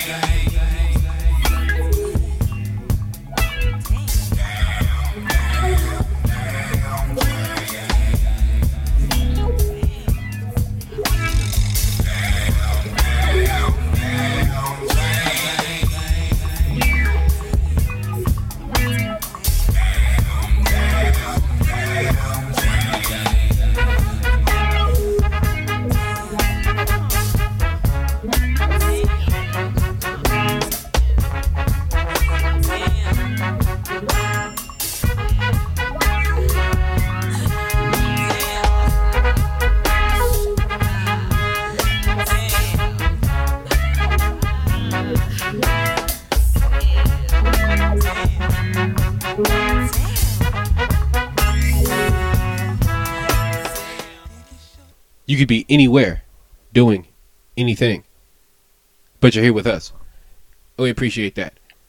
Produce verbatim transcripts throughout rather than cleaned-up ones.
You could be anywhere doing anything, but you're here with us. We appreciate that.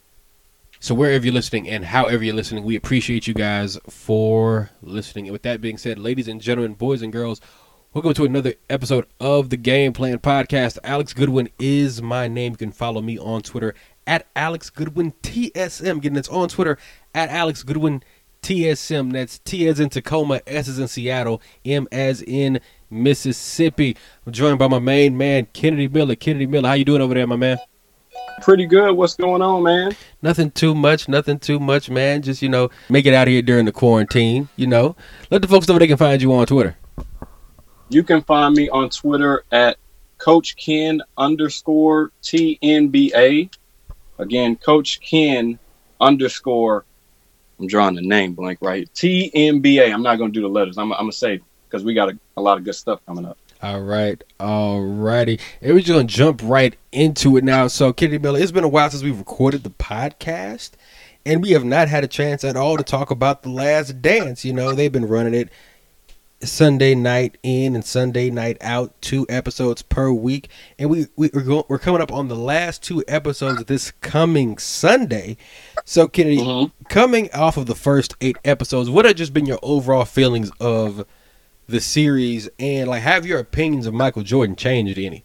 So wherever you're listening and however you're listening, we appreciate you guys for listening. And with that being said, ladies and gentlemen, boys and girls, welcome to another episode of the Game Plan Podcast. Alex Goodwin is my name. You can follow me on Twitter at Alex Goodwin T S M. Again, it's on Twitter at Alex Goodwin T S M. That's T as in Tacoma, S as in Seattle, M as in Mississippi. I'm joined by my main man, Kennedy Miller. Kennedy Miller, how you doing over there, my man? Pretty good. What's going on, man? Nothing too much. Nothing too much, man. Just, you know, make it out here during the quarantine, you know. Let the folks know where they can find you on Twitter. You can find me on Twitter at Coach Ken underscore T N B A. Again, Coach Ken underscore, I'm drawing the name blank, right? T N B A. I'm not going to do the letters. I'm, I'm going to say, because we got a, a lot of good stuff coming up. All right. All righty. And we're just going to jump right into it now. So, Kennedy Miller, it's been a while since we've recorded the podcast, and we have not had a chance at all to talk about The Last Dance. You know, they've been running it Sunday night in and Sunday night out, two episodes per week. And we, we, we're, going, we're coming up on the last two episodes this coming Sunday. So, Kennedy, mm-hmm. coming off of the first eight episodes, what have just been your overall feelings of the series, and like, have your opinions of Michael Jordan changed any?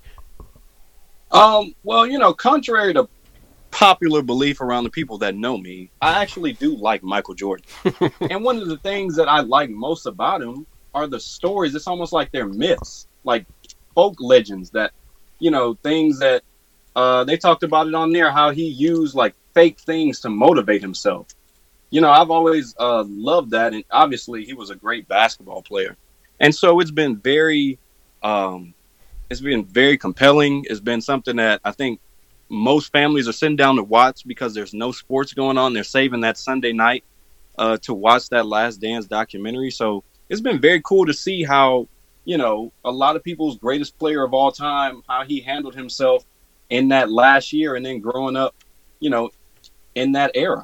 Um, well, you know, contrary to popular belief around the people that know me, I actually do like Michael Jordan. And one of the things that I like most about him are the stories. It's almost like they're myths, like folk legends that, you know, things that uh, they talked about it on there, how he used like fake things to motivate himself. You know, I've always uh, loved that. And obviously he was a great basketball player. And so it's been very, um, it's been very compelling. It's been something that I think most families are sitting down to watch because there's no sports going on. They're saving that Sunday night uh, to watch that Last Dance documentary. So it's been very cool to see how, you know, a lot of people's greatest player of all time, how he handled himself in that last year and then growing up, you know, in that era.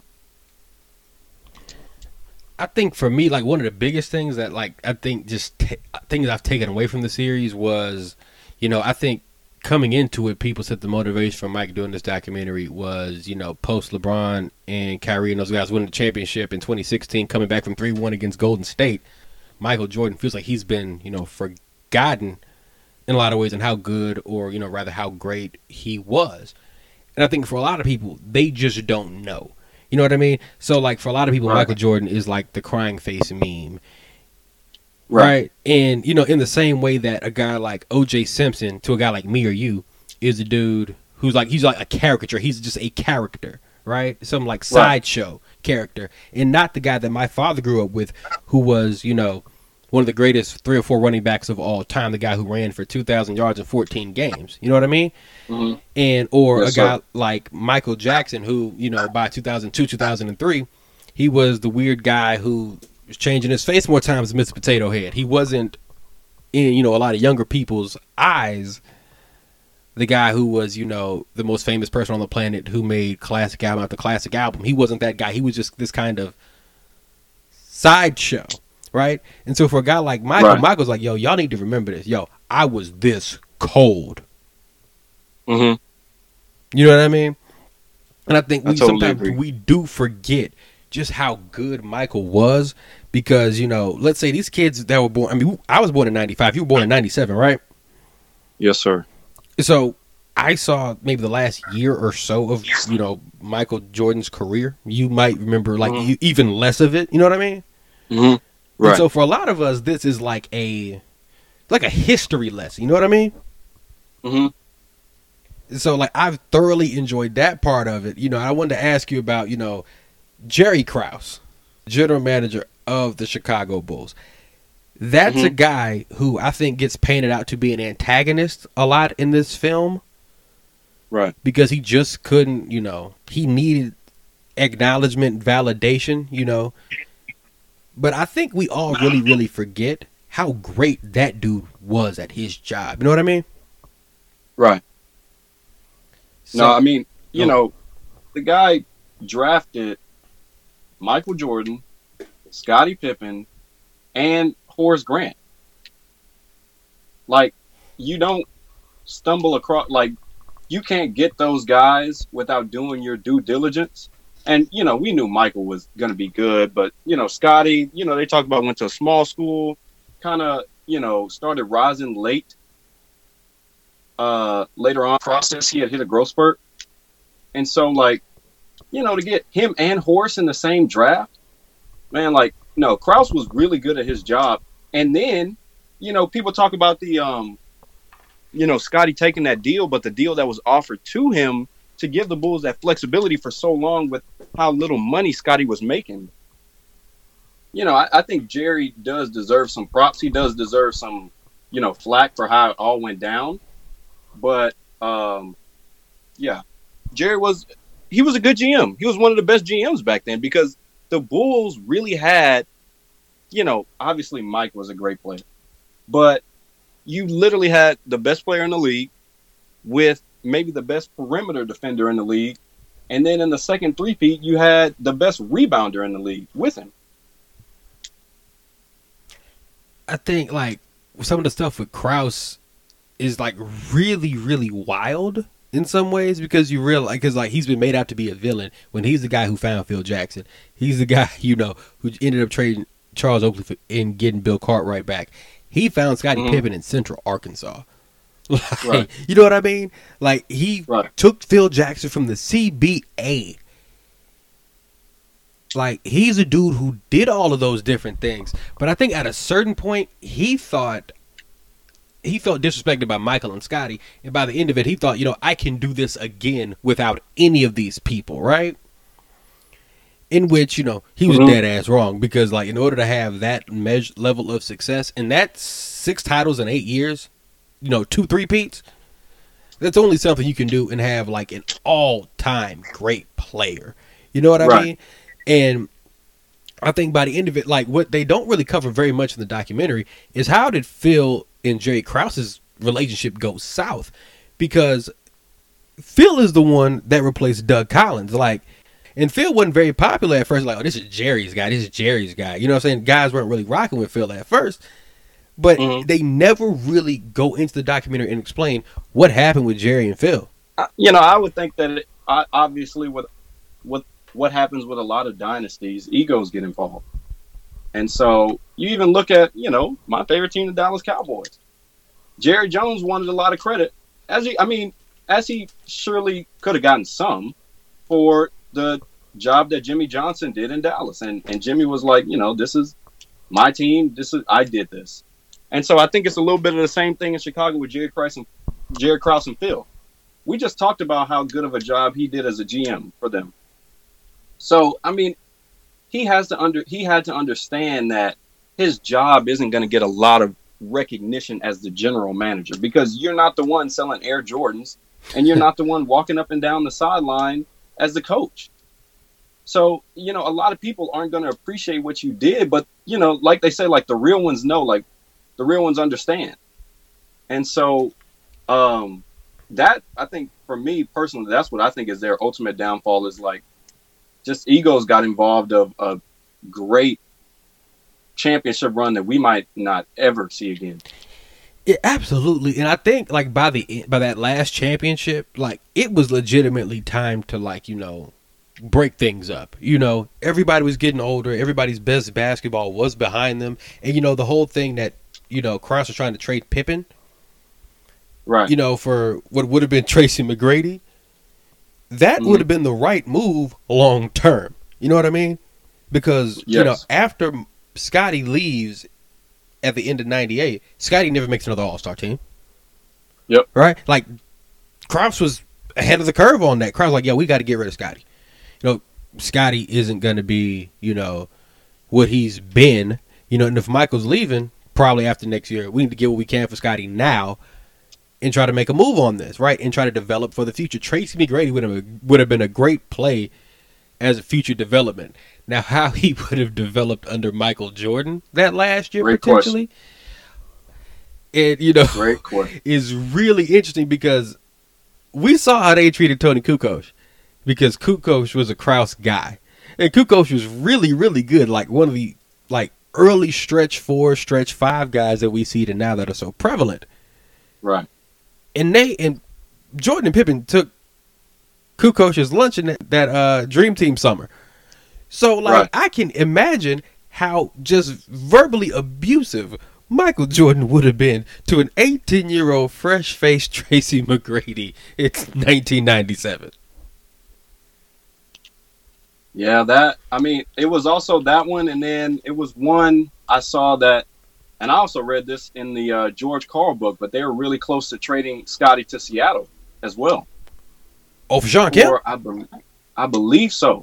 I think for me, like, one of the biggest things that, like, I think just t- things I've taken away from the series was, you know, I think coming into it, people said the motivation for Mike doing this documentary was, you know, post LeBron and Kyrie and those guys winning the championship in twenty sixteen, coming back from three one against Golden State. Michael Jordan feels like he's been, you know, forgotten in a lot of ways and how good, or, you know, rather how great he was. And I think for a lot of people, they just don't know. You know what I mean? So, like, for a lot of people, right, Michael Jordan is like the crying face meme. Right. right? And, you know, in the same way that a guy like O J Simpson to a guy like me or you is a dude who's like, he's like a caricature. He's just a character, right? Some like sideshow right. character. And not the guy that my father grew up with, who was, you know, one of the greatest three or four running backs of all time, the guy who ran for two thousand yards in fourteen games. You know what I mean? Mm-hmm. And or yes, a guy sir. like Michael Jackson, who, you know, by two thousand two, two thousand three, he was the weird guy who was changing his face more times than Mister Potato Head. He wasn't in, you know, a lot of younger people's eyes the guy who was, you know, the most famous person on the planet who made classic album after classic album. He wasn't that guy. He was just this kind of sideshow. Right. And so for a guy like Michael, right. Michael's like, yo, y'all need to remember this. Yo, I was this cold. Mm-hmm. You know what I mean? And I think we I totally sometimes agree. we do forget just how good Michael was because, you know, let's say these kids that were born. I mean, I was born in ninety-five. You were born in ninety-seven, right? Yes, sir. So I saw maybe the last year or so of, you know, Michael Jordan's career. You might remember like Mm-hmm. you, even less of it. You know what I mean? Mm-hmm. Right. And so for a lot of us, this is like a like a history lesson. You know what I mean? Mm-hmm. So like I've thoroughly enjoyed that part of it. You know, I wanted to ask you about, you know, Jerry Krause, general manager of the Chicago Bulls. That's Mm-hmm. a guy who I think gets painted out to be an antagonist a lot in this film. Right. Because he just couldn't, you know, he needed acknowledgement, validation, you know. But I think we all really, really forget how great that dude was at his job. You know what I mean? Right. So, No, I mean, you Oh. know, the guy drafted Michael Jordan, Scottie Pippen, and Horace Grant. Like, you don't stumble across, like, you can't get those guys without doing your due diligence. And, you know, we knew Michael was going to be good, but, you know, Scotty, you know, they talk about went to a small school, kind of, you know, started rising late. Uh, later on process, he had hit a growth spurt. And so, like, you know, to get him and Horace in the same draft, man, like, no, Krause was really good at his job. And then, you know, people talk about the, um, you know, Scotty taking that deal, but the deal that was offered to him to give the Bulls that flexibility for so long with how little money Scotty was making. You know, I, I think Jerry does deserve some props. He does deserve some, you know, flack for how it all went down. But, um, yeah, Jerry was, he was a good G M. He was one of the best G Ms back then because the Bulls really had, you know, obviously Mike was a great player, but you literally had the best player in the league with maybe the best perimeter defender in the league. And then in the second three-peat, you had the best rebounder in the league with him. I think like some of the stuff with Krause is like really, really wild in some ways because you realize, because like he's been made out to be a villain when he's the guy who found Phil Jackson. He's the guy, you know, who ended up trading Charles Oakley for, and getting Bill Cartwright back. He found Scottie Mhm. Pippen in Central Arkansas. Like, Right. You know what I mean? Like he Right. took Phil Jackson from the C B A. Like he's a dude who did all of those different things, but I think at a certain point he thought he felt disrespected by Michael and Scotty, and by the end of it, he thought, you know, I can do this again without any of these people, right? In which, you know, he was Mhm. dead ass wrong because, like, in order to have that measure level of success and that's six titles in eight years, you know, two three-peats, that's only something you can do and have like an all-time great player. You know what I Right. mean? And I think by the end of it, like what they don't really cover very much in the documentary is how did Phil and Jerry Krause's relationship go south? Because Phil is the one that replaced Doug Collins. Like, and Phil wasn't very popular at first. Like, oh, this is Jerry's guy. This is Jerry's guy. You know what I'm saying? Guys weren't really rocking with Phil at first. But Mhm. they never really go into the documentary and explain what happened with Jerry and Phil. I- You know, I would think that it, I, obviously with, with what happens with a lot of dynasties, egos get involved. And so you even look at, you know, my favorite team, the Dallas Cowboys. Jerry Jones wanted a lot of credit, as he, I mean, as he surely could have gotten some for the job that Jimmy Johnson did in Dallas. And and Jimmy was like, you know, this is my team. This is I did this. And so I think it's a little bit of the same thing in Chicago with Jerry Krause and Jerry Krause and Phil. We just talked about how good of a job he did as a G M for them. So I mean, he has to under he had to understand that his job isn't going to get a lot of recognition as the general manager because you're not the one selling Air Jordans and you're not the one walking up and down the sideline as the coach. So, you know, a lot of people aren't going to appreciate what you did, but, you know, like they say, like the real ones know, like the real ones understand. And so um, that, I think for me personally, that's what I think is their ultimate downfall is like just egos got involved of a great championship run that we might not ever see again. Yeah, absolutely. And I think like by the by that last championship, like it was legitimately time to like, you know, break things up. You know, everybody was getting older, everybody's best basketball was behind them. And you know, the whole thing that, you know, Krause was trying to trade Pippen, Right. you know, for what would have been Tracy McGrady, that Mhm. would have been the right move long term. You know what I mean? Because, you know, Yes. after Scotty leaves at the end of ninety-eight, Scotty never makes another All-Star team. Yep. Right? Like, Krause was ahead of the curve on that. Krause was like, yeah, we got to get rid of Scotty. You know, Scotty isn't going to be, you know, what he's been. You know, and if Michael's leaving, probably after next year, we need to get what we can for Scotty now and try to make a move on this, right? And try to develop for the future. Tracy McGrady would have, would have been a great play as a future development. Now, how he would have developed under Michael Jordan that last year, Great potentially, and, you know, Great question. is really interesting because we saw how they treated Tony Kukoc, because Kukoc was a Krause guy, and Kukoc was really, really good. Like one of the like early stretch four, stretch five guys that we see to now that are so prevalent. Right. And they and Jordan and Pippen took Kukoc's lunch in that, that uh, Dream Team summer. So like Right. I can imagine how just verbally abusive Michael Jordan would have been to an eighteen-year-old fresh-faced Tracy McGrady in nineteen ninety-seven. Yeah, that, I mean, it was also that one, and then it was one I saw that, and I also read this in the uh, George Karl book, but they were really close to trading Scotty to Seattle as well. Oh, for Sean Kemp? Or I, be- I believe so.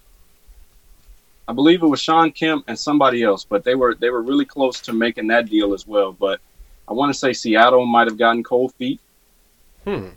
I believe it was Sean Kemp and somebody else, but they were they were really close to making that deal as well. But I want to say Seattle might have gotten cold feet. Hmm.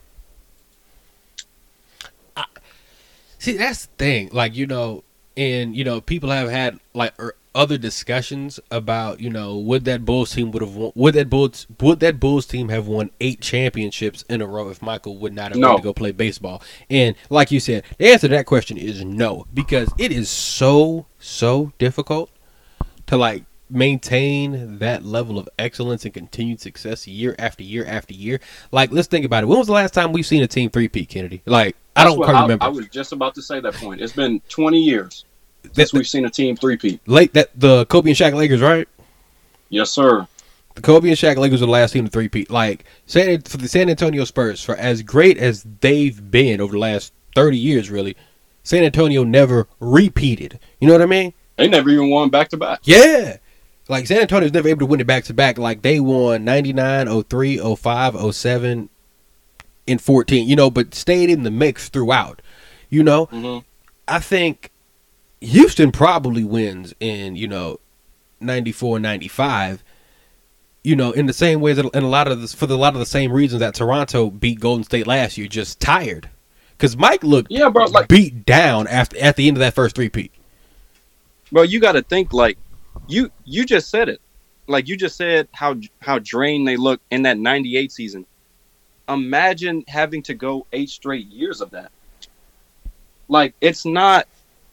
I, see, that's the thing. Like, you know, and, you know, people have had, like, er, other discussions about, you know, would that Bulls team would have won, would that Bulls, would that Bulls team have won eight championships in a row if Michael would not have No. gone to go play baseball? And like you said, the answer to that question is no, because it is so, so difficult to, like, maintain that level of excellence and continued success year after year after year. Like, let's think about it. When was the last time we've seen a team three-peat, Kennedy? Like, I That's don't what quite I, remember. I was just about to say that point. It's been twenty years That- since we've seen a team three-peat. late that the Kobe and Shaq Lakers, right? Yes, sir. The Kobe and Shaq Lakers were the last team to three-peat. Like, San, for the San Antonio Spurs, for as great as they've been over the last thirty years, really, San Antonio never repeated. You know what I mean? They never even won back-to-back. Yeah. Like, San Antonio's never able to win it back-to-back. Like, they won ninety-nine, oh three, oh five, oh seven, and fourteen, you know, but stayed in the mix throughout. You know? hmm I think Houston probably wins in, you know, ninety-four, ninety-five, you know, in the same way that in a lot of the, for the, a lot of the same reasons that Toronto beat Golden State last year, just tired. Because Mike looked Yeah, bro. Like, beat down after at the end of that first three-peat. bro, you got to think like you you just said it. Like you just said how how drained they look in that ninety-eight season. Imagine having to go eight straight years of that. Like it's not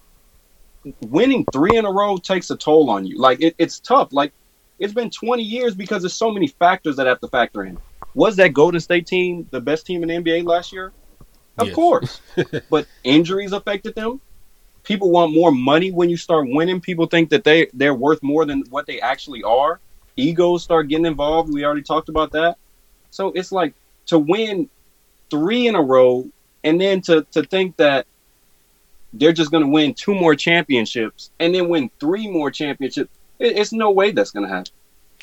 winning three in a row takes a toll on you. Like it, it's tough. Like it's been twenty years because there's so many factors that have to factor in. Was that Golden State team the best team in the N B A last year? Of Yes. course. But injuries affected them. People want more money when you start winning. People think that they, they're worth more than what they actually are. Egos start getting involved. We already talked about that. So it's like to win three in a row and then to, to think that they're just going to win two more championships and then win three more championships. It, it's no way that's going to happen.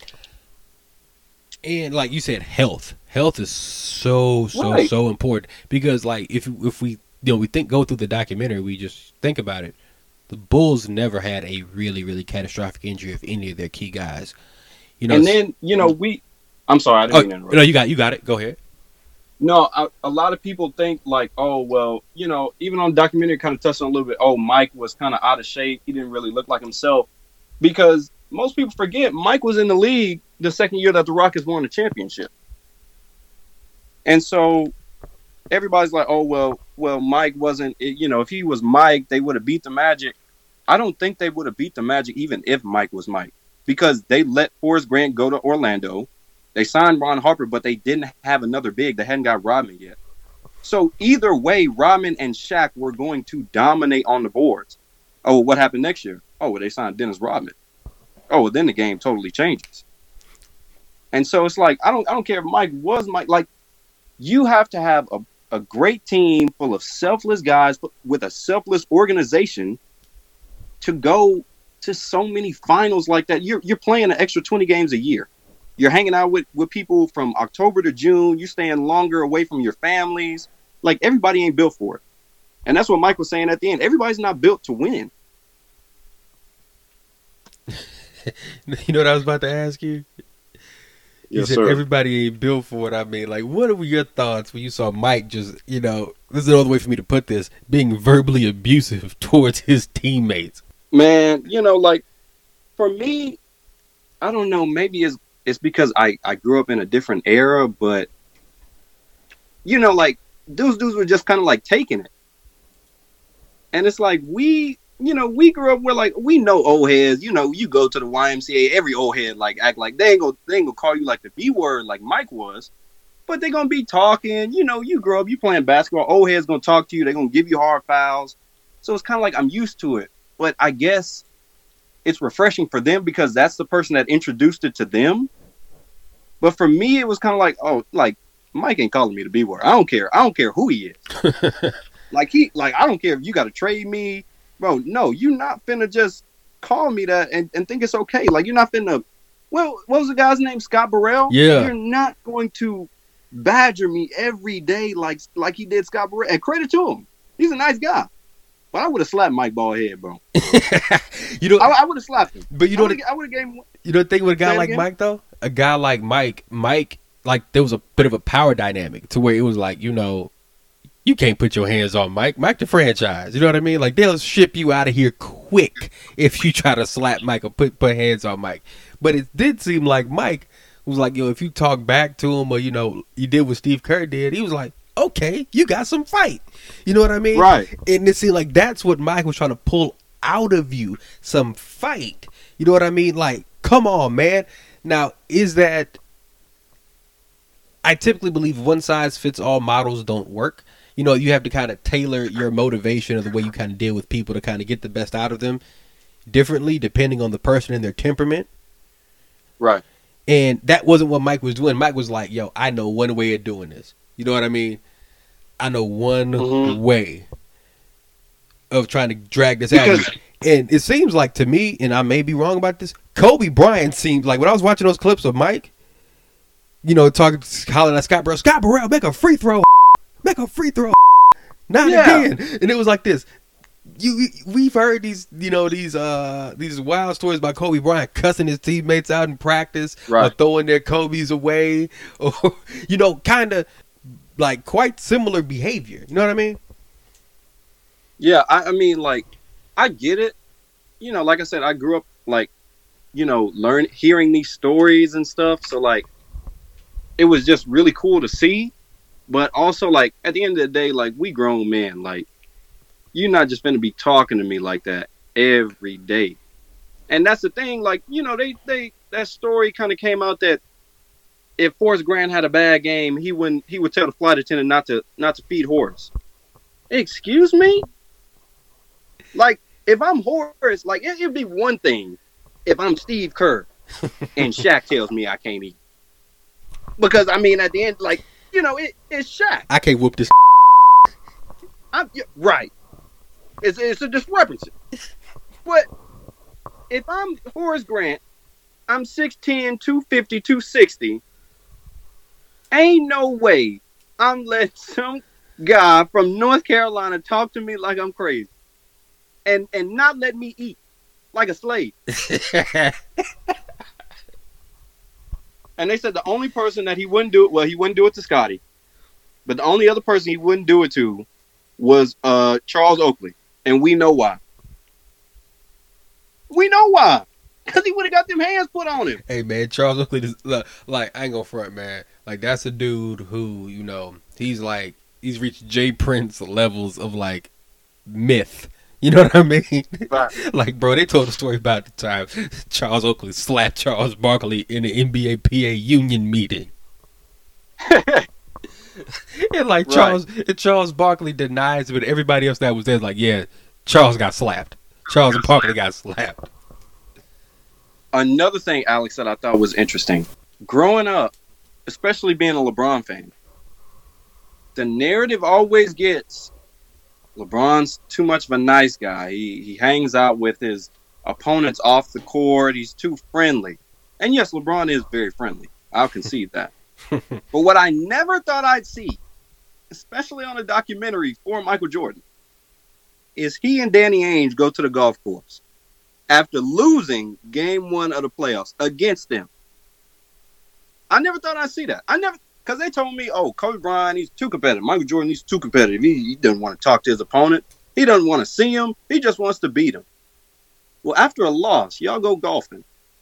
And like you said, health. Health is so so Right. so important because like if if we you know we think go through the documentary, we just think about it. The Bulls never had a really really catastrophic injury of any of their key guys. You know, And then, you know, we, I'm sorry, I didn't oh, mean to interrupt. no, you got you got it. Go ahead. No, a, a lot of people think like, oh, well, you know, even on the documentary, kind of touched on a little bit. Oh, Mike was kind of out of shape. He didn't really look like himself because most people forget Mike was in the league the second year that the Rockets won the championship. And so everybody's like, oh, well, well, Mike wasn't, you know, if he was Mike, they would have beat the Magic. I don't think they would have beat the Magic even if Mike was Mike because they let Forrest Grant go to Orlando. They signed Ron Harper, but they didn't have another big. They hadn't got Rodman yet. So either way, Rodman and Shaq were going to dominate on the boards. Oh, what happened next year? Oh, well, they signed Dennis Rodman. Oh, well, then the game totally changes. And so it's like I don't I don't care if Mike was Mike. Like you have to have a, a great team full of selfless guys with a selfless organization to go to so many finals like that. You're you're playing an extra twenty games a year. You're hanging out with, with people from October to June. You're staying longer away from your families. Like, everybody ain't built for it. And that's what Mike was saying at the end. Everybody's not built to win. You know what I was about to ask you? You Yes, said sir. everybody ain't built for it. I mean, like, what were your thoughts when you saw Mike just, you know, this is another way for me to put this, being verbally abusive towards his teammates? Man, you know, like, for me, I don't know, maybe it's, it's because I, I grew up in a different era, but, you know, like, those dudes were just kind of, like, taking it. And it's like, we, you know, we grew up where, like, we know old heads, you know, you go to the Y M C A, every old head, like, act like, they ain't gonna, they ain't gonna call you, like, the B word like Mike was, but they gonna be talking, you know, you grow up, you playing basketball, old heads gonna talk to you, they gonna give you hard fouls. So it's kind of like, I'm used to it. But I guess it's refreshing for them because that's the person that introduced it to them. But for me, it was kind of like, oh, like, Mike ain't calling me the B word. I don't care. I don't care who he is. like, he, like, I don't care if you got to trade me. Bro, no, you're not finna just call me that and, and think it's okay. Like, you're not finna, well, what was the guy's name? Scott Burrell? Yeah. You're not going to badger me every day like like he did Scott Burrell. And credit to him. He's a nice guy. But I would have slapped Mike Ballhead, bro. you know, I, I would have slapped him. But you know, I would have gave him. You know the thing with a guy Say like again? Mike though? A guy like Mike, Mike, like there was a bit of a power dynamic to where it was like, you know, you can't put your hands on Mike. Mike the franchise. You know what I mean? Like they'll ship you out of here quick if you try to slap Mike or put put hands on Mike. But it did seem like Mike was like, yo, if you talk back to him or, you know, you did what Steve Kerr did, he was like, okay, you got some fight. You know what I mean? Right. And it seemed like that's what Mike was trying to pull out of you, some fight. You know what I mean? Like, come on, man. Now, is that... I typically believe one size fits all models don't work. You know, you have to kind of tailor your motivation or the way you kind of deal with people to kind of get the best out of them differently, depending on the person and their temperament. Right. And that wasn't what Mike was doing. Mike was like, yo, I know one way of doing this. You know what I mean? I know one Mhm. way of trying to drag this Because- out of you. And it seems like to me, and I may be wrong about this, Kobe Bryant seemed like when I was watching those clips of Mike, you know, talking, hollering at Scott Burrell, Scott Burrell, make a free throw, make a free throw, not Yeah. again. And it was like this. You, we've heard these, you know, these, uh, these wild stories about Kobe Bryant cussing his teammates out in practice, or Right. throwing their Kobe's away, or you know, kind of like quite similar behavior. You know what I mean? Yeah, I, I mean, like, I get it. You know, like I said, I grew up, like, you know, learn hearing these stories and stuff. So, like, it was just really cool to see. But also, like, at the end of the day, like, we grown men. Like, you're not just going to be talking to me like that every day. And that's the thing. Like, you know, they, they that story kind of came out that if Forrest Grant had a bad game, he wouldn't he would tell the flight attendant not to not to feed Horace. Excuse me? Like, if I'm Horace, like, it, it'd be one thing if I'm Steve Kerr and Shaq tells me I can't eat. Because, I mean, at the end, like, you know, it, it's Shaq. I can't whoop this. I'm, yeah, right. It's, it's a discrepancy. But if I'm Horace Grant, I'm six ten, two fifty, two sixty, ain't no way I'm letting some guy from North Carolina talk to me like I'm crazy. And and not let me eat like a slave. And they said the only person that he wouldn't do it, well, he wouldn't do it to Scotty. But the only other person he wouldn't do it to was uh, Charles Oakley. And we know why. We know why. Because he would have got them hands put on him. Hey man, Charles Oakley is look, like, I ain't gonna front, man. Like, that's a dude who, you know, he's like, he's reached Jay Prince levels of like myth. You know what I mean? Right. Like, bro, they told a story about the time Charles Oakley slapped Charles Barkley in the N B A P A union meeting. And like, Right. Charles and Charles Barkley denies it, but everybody else that was there is like, yeah, Charles got slapped. Charles Barkley got slapped. Another thing, Alex, that I thought was interesting. Growing up, especially being a LeBron fan, the narrative always gets LeBron's too much of a nice guy. He he hangs out with his opponents off the court. He's too friendly. And yes, LeBron is very friendly. I'll concede that. But what I never thought I'd see, especially on a documentary for Michael Jordan, is he and Danny Ainge go to the golf course after losing game one of the playoffs against them. I never thought I'd see that. I never, because they told me, oh, Kobe Bryant, he's too competitive. Michael Jordan, he's too competitive. He, he doesn't want to talk to his opponent. He doesn't want to see him. He just wants to beat him. Well, after a loss, y'all go golfing.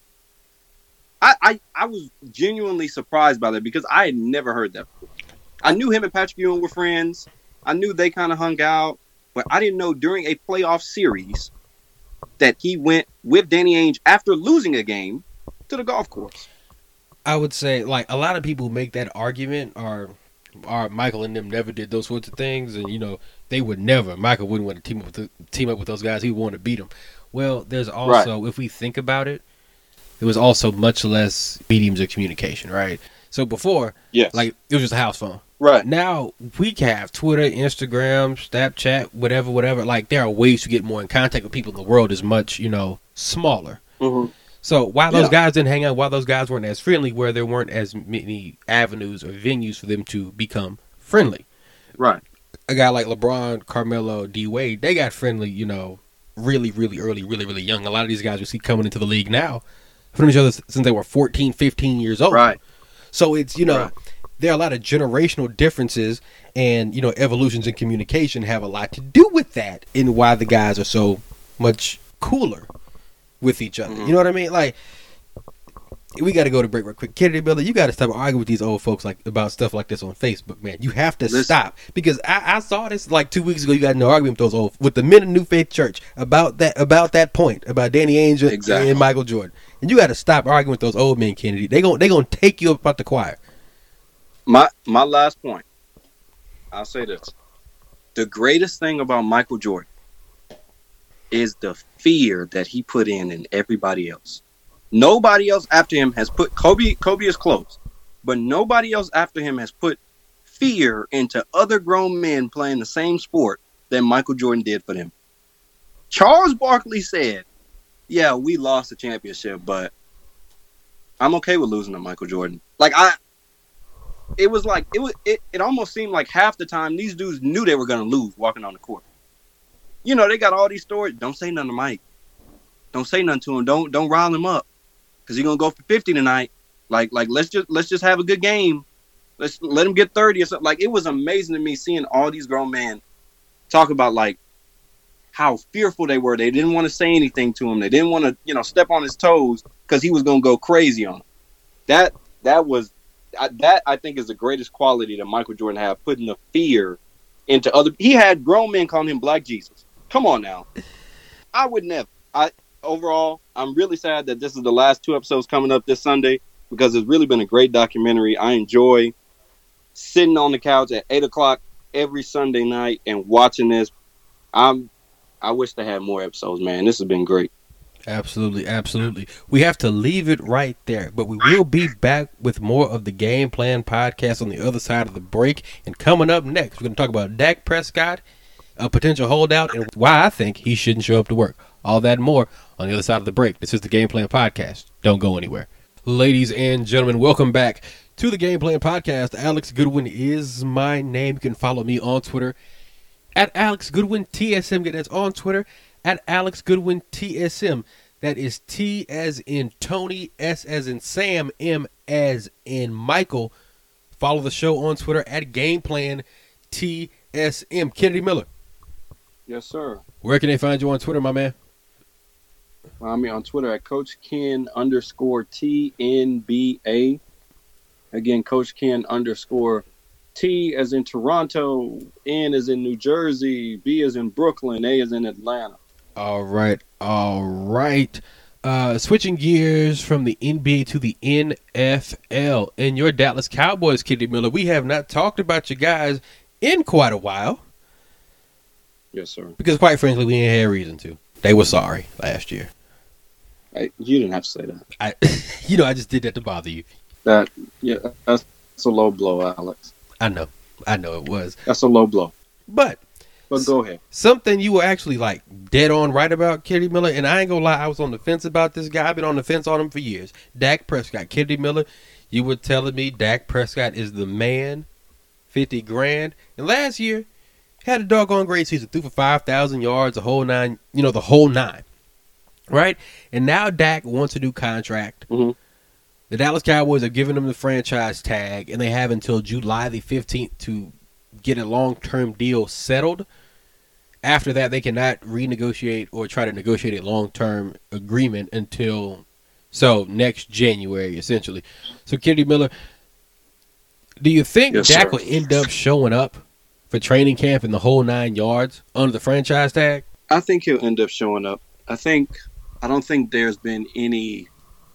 I, I, I was genuinely surprised by that because I had never heard that before. I knew him and Patrick Ewing were friends. I knew they kind of hung out. But I didn't know during a playoff series that he went with Danny Ainge after losing a game to the golf course. I would say, like, a lot of people make that argument are, are Michael and them never did those sorts of things, and, you know, they would never. Michael wouldn't want to team up with, the, team up with those guys. He would want to beat them. Well, there's also, right. if we think about it, it was also much less mediums of communication, right? So before, yes. like, it was just a house phone. Right. Now, we can have Twitter, Instagram, Snapchat, whatever, whatever. Like, there are ways to get more in contact with people. The world is much, you know, smaller. Mm-hmm. So while those yeah. guys didn't hang out, while those guys weren't as friendly, where there weren't as many avenues or venues for them to become friendly. Right. A guy like LeBron, Carmelo, D. Wade, they got friendly, you know, really, really early, really, really young. A lot of these guys we see coming into the league now from each other since they were fourteen, fifteen years old. Right. So it's, you know, right. there are a lot of generational differences, and, you know, evolutions in communication have a lot to do with that and why the guys are so much cooler with each other. Mm-hmm. You know what I mean? Like, we got to go to break real quick. Kennedy Miller, you got to stop arguing with these old folks like about stuff like this on Facebook, man. You have to Listen. stop, because I, I saw this like two weeks ago. You got in an argument with those old with the men of New Faith Church about that about that point about Danny Ainge exactly. and Michael Jordan, and you got to stop arguing with those old men, Kennedy. They gon' they gonna take you up out the choir. My my last point. I'll say this: the greatest thing about Michael Jordan is the fear that he put in in everybody else. Nobody else after him has put Kobe. Kobe is close, but nobody else after him has put fear into other grown men playing the same sport that Michael Jordan did for them. Charles Barkley said, "Yeah, we lost the championship, but I'm okay with losing to Michael Jordan." Like I, it was like it was. It, it almost seemed like half the time these dudes knew they were going to lose walking on the court. You know, they got all these stories. Don't say nothing to Mike. Don't say nothing to him. Don't don't rile him up, because he's gonna go for fifty tonight. Like like let's just let's just have a good game. Let's let him get thirty or something. Like, it was amazing to me seeing all these grown men talk about like how fearful they were. They didn't want to say anything to him. They didn't want to, you know, step on his toes because he was gonna go crazy on them. That that was that I think is the greatest quality that Michael Jordan had, putting the fear into other. He had grown men calling him Black Jesus. Come on now. I would never. I overall, I'm really sad that this is the last two episodes coming up this Sunday, because it's really been a great documentary. I enjoy sitting on the couch at eight o'clock every Sunday night and watching this. I'm. I wish they had more episodes, man. This has been great. Absolutely, absolutely. We have to leave it right there, but we will be back with more of the Game Plan podcast on the other side of the break. And coming up next, we're going to talk about Dak Prescott, a potential holdout, and why I think he shouldn't show up to work. All that and more on the other side of the break. This is the Game Plan podcast. Don't go anywhere. Ladies and gentlemen, welcome back to the Game Plan podcast. Alex Goodwin is my name. You can follow me on Twitter at Alex Goodwin T S M. That's on Twitter at Alex Goodwin T S M. That is T as in Tony, S as in Sam, M as in Michael. Follow the show on Twitter at Game Plan T S M. Kennedy Miller. Yes, sir. Where can they find you on Twitter, my man? Find me on Twitter at Coach Ken underscore T N B A. Again, Coach Ken underscore T as in Toronto, N as in New Jersey, B as in Brooklyn, A as in Atlanta. All right, all right. Uh, switching gears from the N B A to the N F L. And your Dallas Cowboys, Kennedy Miller, we have not talked about you guys in quite a while. Yes, sir. Because quite frankly, we ain't had reason to. They were sorry last year. I, you didn't have to say that. I, you know, I just did that to bother you. That, yeah, that's, that's a low blow, Alex. I know. I know it was. That's a low blow. But But go ahead. something you were actually like dead on right about Kennedy Miller, and I ain't gonna lie, I was on the fence about this guy. I've been on the fence on him for years. Dak Prescott, Kennedy Miller. You were telling me Dak Prescott is the man, fifty grand, and last year had a doggone great season, threw for five thousand yards, the whole nine, you know, the whole nine, right? And now Dak wants a new contract. Mm-hmm. The Dallas Cowboys are giving him the franchise tag, and they have until July the fifteenth to get a long-term deal settled. After that, they cannot renegotiate or try to negotiate a long-term agreement until, so, next January, essentially. So, Kennedy Miller, do you think Yes, Dak sir. will end up showing up for training camp in the whole nine yards under the franchise tag? I think he'll end up showing up. I think I don't think there's been any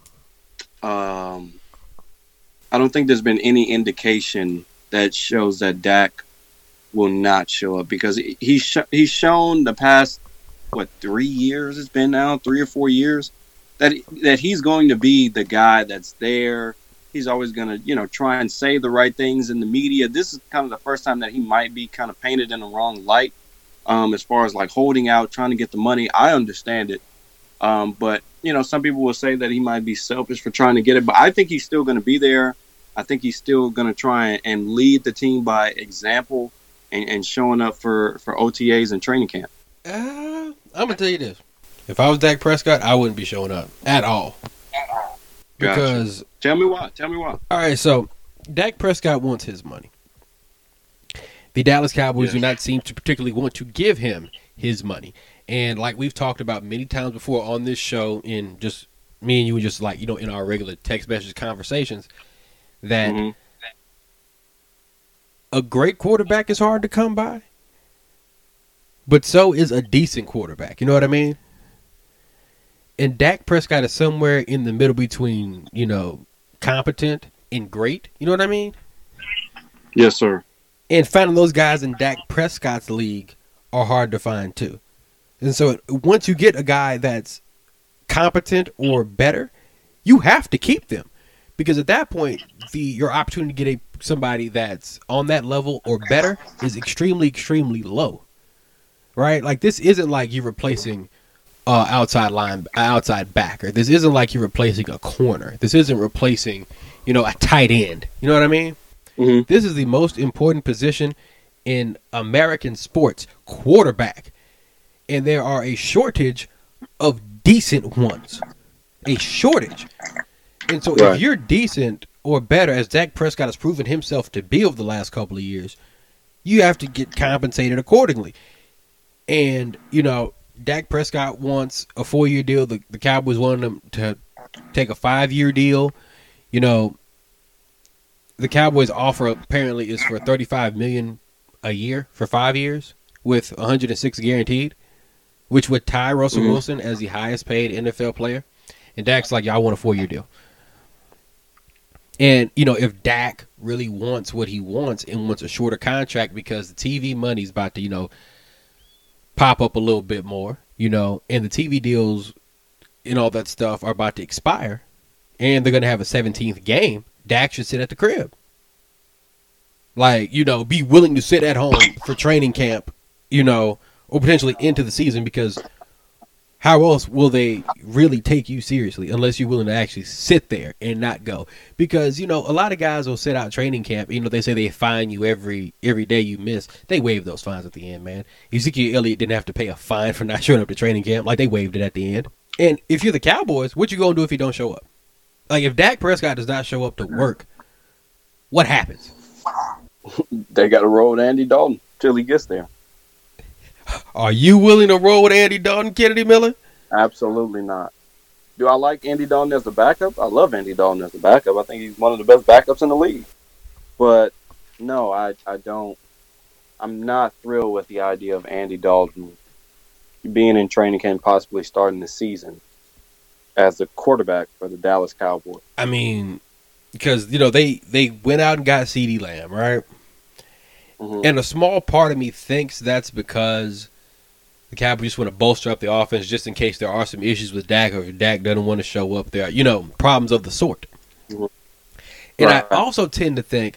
um I don't think there's been any indication that shows that Dak will not show up, because he's sh- he's shown the past what three years it's been now three or four years that that he's going to be the guy that's there. He's always going to, you know, try and say the right things in the media. This is kind of the first time that he might be kind of painted in the wrong light, um, as far as like holding out, trying to get the money. I understand it. Um, but, you know, some people will say that he might be selfish for trying to get it. But I think he's still going to be there. I think he's still going to try and lead the team by example and, and showing up for, for O T As and training camp. Uh, I'm going to tell you this. If I was Dak Prescott, I wouldn't be showing up at all. Gotcha. Because, Tell me why. Tell me why. all right, so Dak Prescott wants his money. The Dallas Cowboys Yes. do not seem to particularly want to give him his money. And like we've talked about many times before on this show, in just me and you, just like, you know, in our regular text message conversations, that Mhm. a great quarterback is hard to come by, but so is a decent quarterback. You know what I mean? And Dak Prescott is somewhere in the middle between, you know, competent and great. You know what I mean? Yes, sir. And finding those guys in Dak Prescott's league are hard to find too. And so once you get a guy that's competent or better, you have to keep them, because at that point, the your opportunity to get a somebody that's on that level or better is extremely, extremely low. Right? Like, this isn't like you're replacing uh, outside line, outside backer. This isn't like you're replacing a corner. This isn't replacing, you know, a tight end. You know what I mean? Mm-hmm. This is the most important position in American sports, quarterback. And there are a shortage of decent ones. A shortage. And so Right. if you're decent or better, as Dak Prescott has proven himself to be over the last couple of years, you have to get compensated accordingly. And, you know, Dak Prescott wants a four-year deal. The, the Cowboys wanted him to take a five-year deal. You know, the Cowboys' offer apparently is for thirty-five million dollars a year for five years with one hundred six guaranteed, which would tie Russell Mm-hmm. Wilson as the highest-paid N F L player. And Dak's like, y'all want a four-year deal. And, you know, if Dak really wants what he wants and wants a shorter contract because the T V money's about to, you know, pop up a little bit more, you know, and the T V deals and all that stuff are about to expire, and they're going to have a seventeenth game, Dak should sit at the crib. Like, you know, be willing to sit at home for training camp, you know, or potentially into the season, because how else will they really take you seriously unless you're willing to actually sit there and not go? Because, you know, a lot of guys will sit out training camp. You know, they say they fine you every every day you miss. They waive those fines at the end, man. Ezekiel Elliott didn't have to pay a fine for not showing up to training camp. Like, they waived it at the end. And if you're the Cowboys, what you going to do if he don't show up? Like, if Dak Prescott does not show up to work, what happens? They got to roll with Andy Dalton till he gets there. Are you willing to roll with Andy Dalton, Kennedy Miller? Absolutely not. Do I like Andy Dalton as the backup? I love Andy Dalton as the backup. I think he's one of the best backups in the league. But no, I, I don't. I'm not thrilled with the idea of Andy Dalton being in training camp, possibly starting the season as the quarterback for the Dallas Cowboys. I mean, because, you know, they, they went out and got CeeDee Lamb, right? Mm-hmm. And a small part of me thinks that's because the Cowboys just want to bolster up the offense just in case there are some issues with Dak, or if Dak doesn't want to show up there. You know, problems of the sort. Mhm. And Right. I also tend to think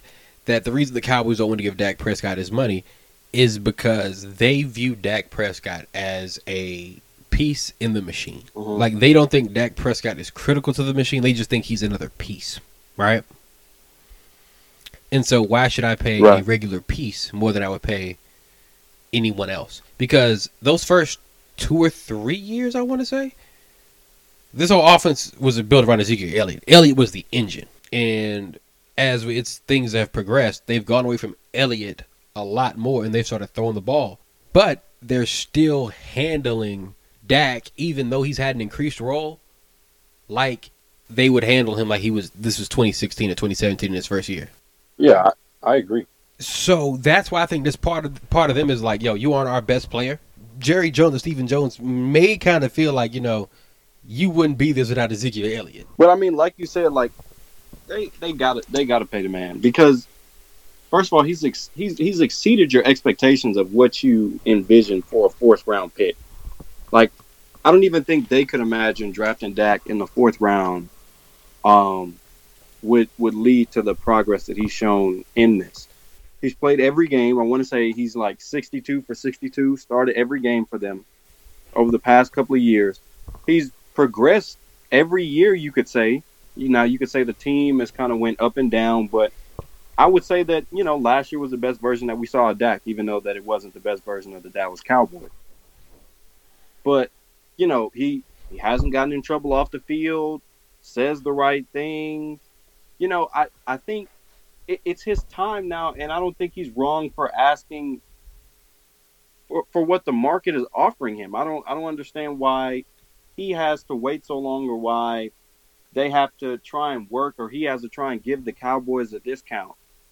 that the reason the Cowboys don't want to give Dak Prescott his money is because they view Dak Prescott as a piece in the machine. Mm-hmm. Like, they don't think Dak Prescott is critical to the machine. They just think he's another piece, right? And so why should I pay right. a regular piece more than I would pay anyone else? Because those first two or three years, I want to say, this whole offense was built around Ezekiel Elliott. Elliott was the engine. And as we, it's things have progressed, they've gone away from Elliott a lot more, and they've started throwing the ball. But they're still handling Dak, even though he's had an increased role, like they would handle him like he was, this was twenty sixteen or twenty seventeen in his first year. Yeah, I, I agree. So that's why I think this part of part of them is like, yo, you aren't our best player. Jerry Jones and Stephen Jones may kind of feel like, you know, you wouldn't be this without Ezekiel Elliott. But I mean, like you said, like they they got to they got to pay the man, because first of all, he's ex- he's he's exceeded your expectations of what you envisioned for a fourth round pick. Like, I don't even think they could imagine drafting Dak in the fourth round um, would would lead to the progress that he's shown in this. He's played every game. I want to say he's like sixty-two for sixty-two, started every game for them over the past couple of years. He's progressed every year, you could say. You know, you could say the team has kind of went up and down, but I would say that, you know, last year was the best version that we saw of Dak, even though that it wasn't the best version of the Dallas Cowboys. But, you know, he, he hasn't gotten in trouble off the field, says the right things. You know, I, I think it, it's his time now, and I don't think he's wrong for asking for, for what the market is offering him. I don't I don't understand why he has to wait so long, or why they have to try and work, or he has to try and give the Cowboys a discount.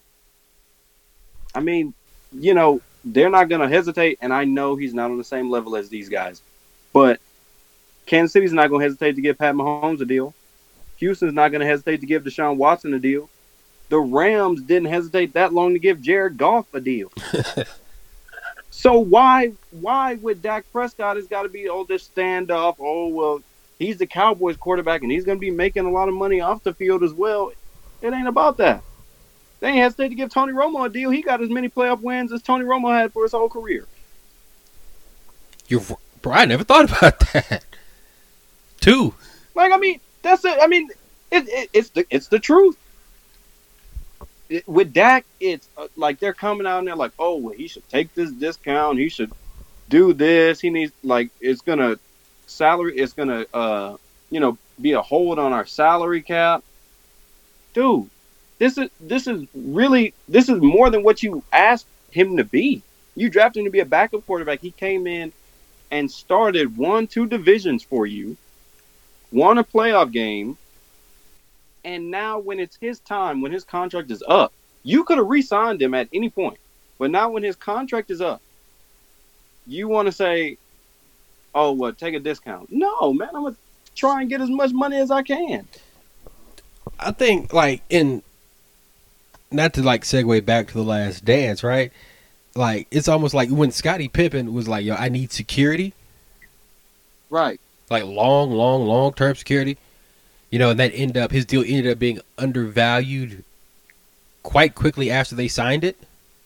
I mean, you know, they're not going to hesitate, and I know he's not on the same level as these guys. But Kansas City's not going to hesitate to give Pat Mahomes a deal. Houston's not going to hesitate to give Deshaun Watson a deal. The Rams didn't hesitate that long to give Jared Goff a deal. So why why would Dak Prescott has got to be, oh, this standoff, oh, well, he's the Cowboys quarterback and he's going to be making a lot of money off the field as well. It ain't about that. They ain't hesitate to give Tony Romo a deal. He got as many playoff wins as Tony Romo had for his whole career. You're Bro, I never thought about that. Two. Like, I mean, that's it. I mean, it, it, it's the it's the truth. It, with Dak, it's uh, like they're coming out and they're like, oh, well, he should take this discount. He should do this. He needs, like, it's gonna salary. It's gonna, uh, you know, be a hold on our salary cap. Dude, this is this is really this is more than what you asked him to be. You drafted him to be a backup quarterback. He came in and started won two divisions for you, won a playoff game, and now when it's his time, when his contract is up, you could have re-signed him at any point. But now when his contract is up, you want to say, oh, well, take a discount. No, man, I'm going to try and get as much money as I can. I think, like, in, not to, like, segue back to The Last Dance, right? Like, it's almost like when Scottie Pippen was like, yo, I need security. Right. Like long, long, long-term security. You know, and that ended up, his deal ended up being undervalued quite quickly after they signed it.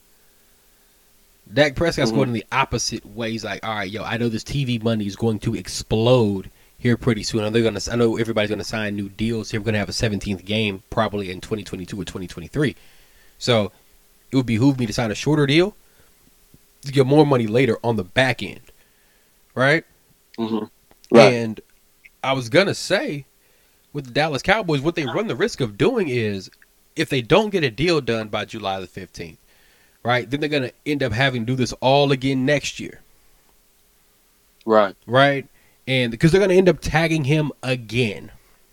Dak Prescott's mm-hmm. going in the opposite way. He's like, all right, yo, I know this T V money is going to explode here pretty soon. I know, they're gonna, I know everybody's going to sign new deals here. We're going to have a seventeenth game probably in twenty twenty-two or twenty twenty-three. So it would behoove me to sign a shorter deal to get more money later on the back end, right? Mm-hmm. Right. And I was going to say, with the Dallas Cowboys, what they run the risk of doing is, if they don't get a deal done by July the fifteenth, right, then they're going to end up having to do this all again next year. Right. Right? And because they're going to end up tagging him again.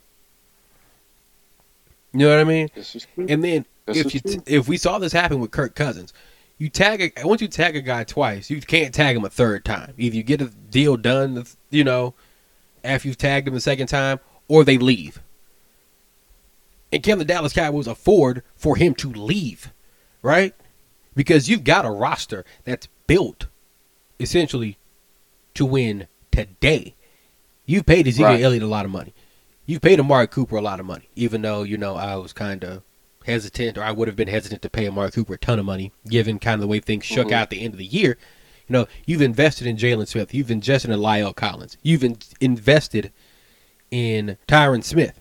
You know what I mean? This is true. And then this if you t- if we saw this happen with Kirk Cousins, you tag a, once you tag a guy twice, you can't tag him a third time. Either you get a deal done, you know, after you've tagged him the second time, or they leave. And can the Dallas Cowboys afford for him to leave, right? Because you've got a roster that's built essentially to win today. You've paid Ezekiel right. Elliott a lot of money. You've paid Amari Cooper a lot of money, even though, you know, I was kind of hesitant, or I would have been hesitant to pay Amari Cooper a ton of money, given kind of the way things shook Mm-hmm. out at the end of the year. You know, you've invested in Jalen Smith. You've invested in Lyle Collins. You've in- invested in Tyron Smith.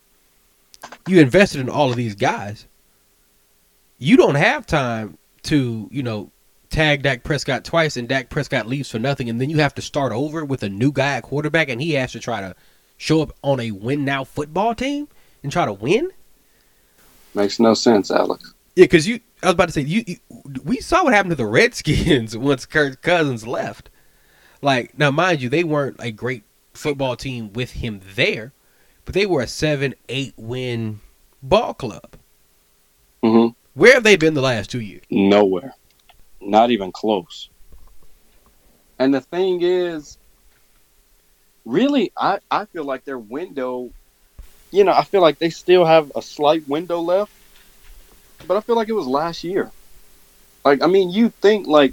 You invested in all of these guys. You don't have time to, you know, tag Dak Prescott twice and Dak Prescott leaves for nothing, and then you have to start over with a new guy at quarterback, and he has to try to show up on a win-now football team and try to win? Makes no sense, Alex. Yeah, because you, I was about to say, you, you, we saw what happened to the Redskins once Kirk Cousins left. Like, now, mind you, they weren't a great football team with him there, but they were a seven, eight win ball club. Mm-hmm. Where have they been the last two years? Nowhere. Not even close. And the thing is, really, I, I feel like their window, you know, I feel like they still have a slight window left, but I feel like it was last year. Like, I mean, you think, like,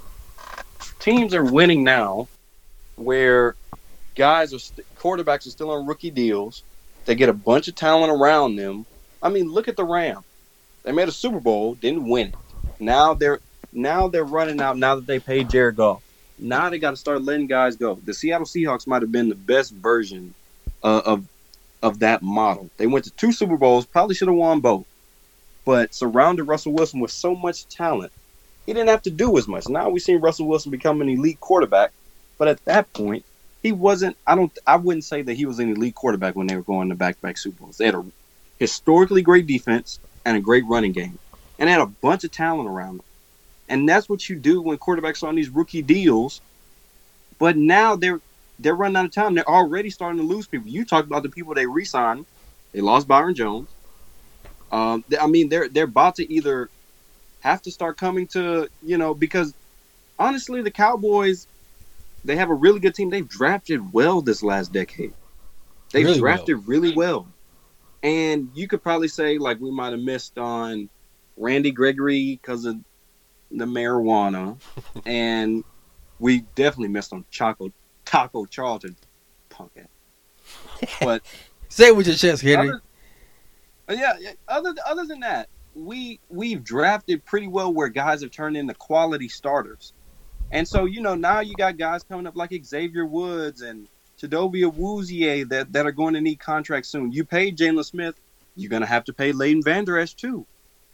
teams are winning now where guys are, st- quarterbacks are still on rookie deals. They get a bunch of talent around them. I mean, look at the Rams. They made a Super Bowl, didn't win it. Now they're now they're running out now that they paid Jared Goff. Now they got to start letting guys go. The Seattle Seahawks might have been the best version uh, of of that model. They went to two Super Bowls, probably should have won both, but surrounded Russell Wilson with so much talent, he didn't have to do as much. Now we've seen Russell Wilson become an elite quarterback, but at that point, he wasn't. I don't. I wouldn't say that he was an elite quarterback when they were going to back-to-back Super Bowls. They had a historically great defense and a great running game, and they had a bunch of talent around them. And that's what you do when quarterbacks are on these rookie deals. But now they're they're running out of time. They're already starting to lose people. You talked about the people they re-signed. They lost Byron Jones. Um, I mean, they're they're about to either have to start coming to, you know, because honestly, the Cowboys, they have a really good team. They've drafted well this last decade. They've Really drafted well. really well. And you could probably say, like, we might have missed on Randy Gregory because of the marijuana. And we definitely missed on Choco, Taco Charlton. Punk ass. But Say it with your chest, Henry. other, yeah, yeah, other, other than that, we, we've drafted pretty well where guys have turned into quality starters. And so, you know, now you got guys coming up like Xavier Woods and Chidobe Awuzie that, that are going to need contracts soon. You paid Jalen Smith, you're going to have to pay Leighton Vander Esch too.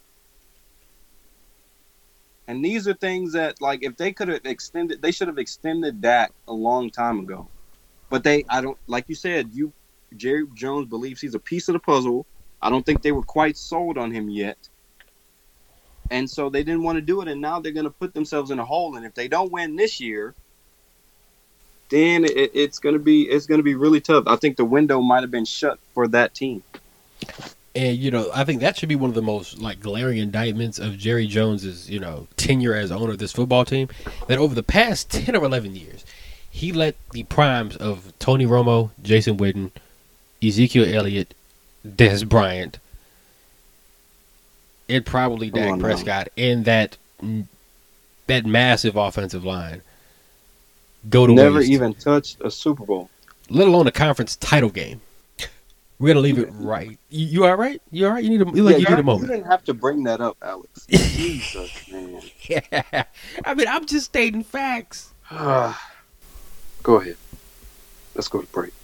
And these are things that, like, if they could have extended, they should have extended that a long time ago. But they, I don't, like you said, you, Jerry Jones believes he's a piece of the puzzle. I don't think they were quite sold on him yet. And so they didn't want to do it, and now they're going to put themselves in a hole. And if they don't win this year, then it, it's going to be it's going to be really tough. I think the window might have been shut for that team. And, you know, I think that should be one of the most, like, glaring indictments of Jerry Jones's, you know, tenure as owner of this football team, that over the past ten or eleven years, he let the primes of Tony Romo, Jason Witten, Ezekiel Elliott, Des Bryant, and probably Dak Oh, no. Prescott, and that that massive offensive line go to Never waste, even touched a Super Bowl. let alone a conference title game. We're gonna leave it right. You, you all right? You all right? You need a you, like, Yeah, you need a you moment. didn't have to bring that up, Alex. Jesus, man. Yeah, I mean, I'm just stating facts. Go ahead. Let's go to break.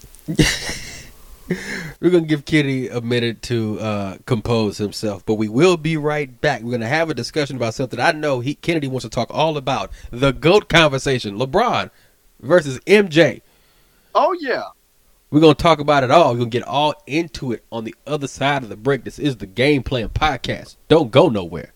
We're gonna give Kenny a minute to uh, compose himself, but we will be right back. We're gonna have a discussion about something I know he Kennedy wants to talk all about: the GOAT conversation, LeBron versus M J. Oh, yeah. We're gonna talk about it all. We're gonna get all into it on the other side of the break. This is the Game Plan Podcast. Don't go nowhere.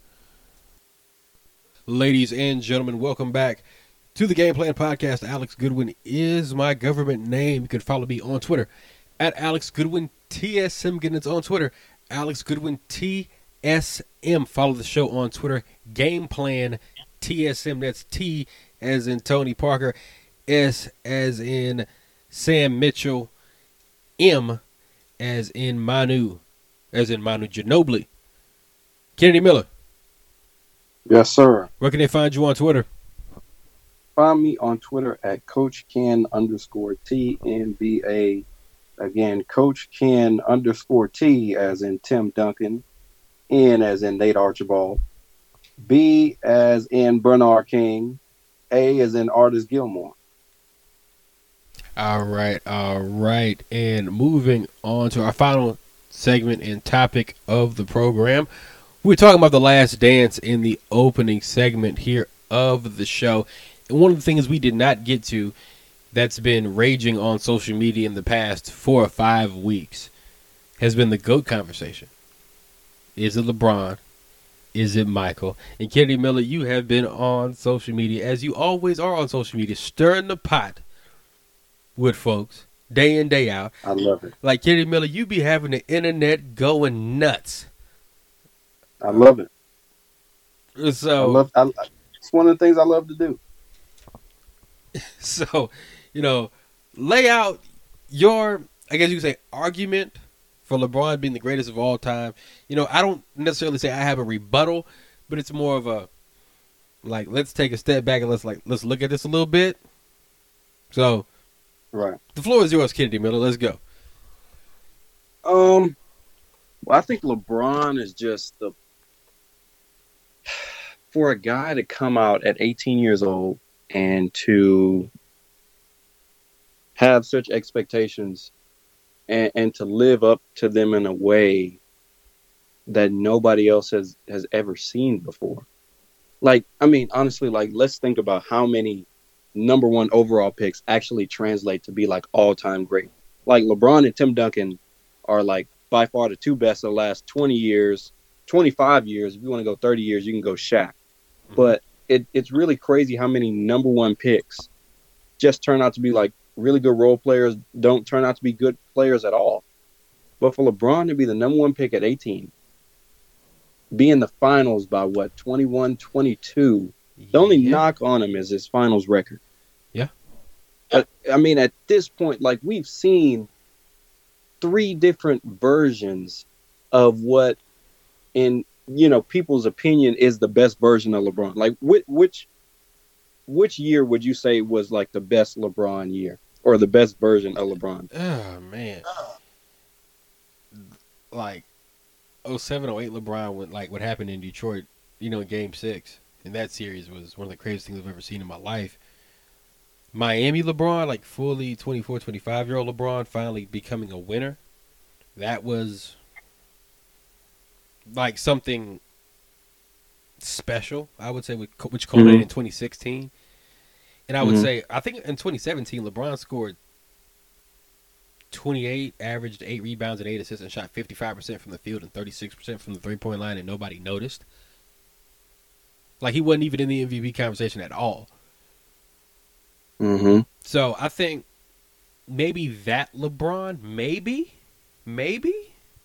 Ladies and gentlemen, welcome back to the Game Plan Podcast. Alex Goodwin is my government name. You can follow me on Twitter at Alex Goodwin T S M. Getting it on Twitter, Alex Goodwin T S M. Follow the show on Twitter, Game Plan T S M. That's T as in Tony Parker, S as in Sam Mitchell, M as in Manu, as in Manu Ginobili. Kennedy Miller, Yes, sir. where can they find you on Twitter? Find me on Twitter at Coach Ken underscore T N B A. Again, Coach Ken underscore T as in Tim Duncan, N as in Nate Archibald, B as in Bernard King, A as in Artis Gilmore. All right, all right. And moving on to our final segment and topic of the program. We were talking about The Last Dance in the opening segment here of the show. And one of the things we did not get to that's been raging on social media in the past four or five weeks has been the GOAT conversation. Is it LeBron? Is it Michael? And Kennedy Miller, you have been on social media, as you always are on social media, stirring the pot with folks day in, day out. I love it. Like Kennedy Miller, you be having the internet going nuts. I love it. So I love. I, it's one of the things I love to do. So, you know, lay out your, I guess you could say, argument for LeBron being the greatest of all time. You know, I don't necessarily say I have a rebuttal, but it's more of a, like, let's take a step back and let's like let's look at this a little bit. So, right, the floor is yours, Kennedy Miller. Let's go. Um, well, I think LeBron is just the for a guy to come out at eighteen years old and to have such expectations and, and to live up to them in a way that nobody else has, has ever seen before. Like, I mean, honestly, like, let's think about how many number one overall picks actually translate to be like all-time great. Like LeBron and Tim Duncan are like by far the two best of the last twenty years, twenty-five years. If you want to go thirty years, you can go Shaq. But it, it's really crazy how many number one picks just turn out to be like really good role players, don't turn out to be good players at all. But for LeBron to be the number one pick at eighteen, be in the finals by what, twenty-one, twenty-two, the only yeah. knock on him is his finals record. Yeah. I, I mean, at this point, like, we've seen three different versions of what, in, you know, people's opinion is the best version of LeBron. Like, which, which, which year would you say was like the best LeBron year or the best version of LeBron? Oh, man. Like, oh seven, oh eight LeBron, with like what happened in Detroit, you know, in game six. And that series was one of the craziest things I've ever seen in my life. Miami LeBron, like fully twenty-four, twenty-five-year-old LeBron, finally becoming a winner. That was like something special, I would say, which culminated mm-hmm. in twenty sixteen. And I would mm-hmm. say, I think in twenty seventeen, LeBron scored twenty-eight, averaged eight rebounds and eight assists, and shot fifty-five percent from the field and thirty-six percent from the three-point line, and nobody noticed. Like, he wasn't even in the M V P conversation at all. Mm-hmm. So I think maybe that LeBron, maybe, maybe,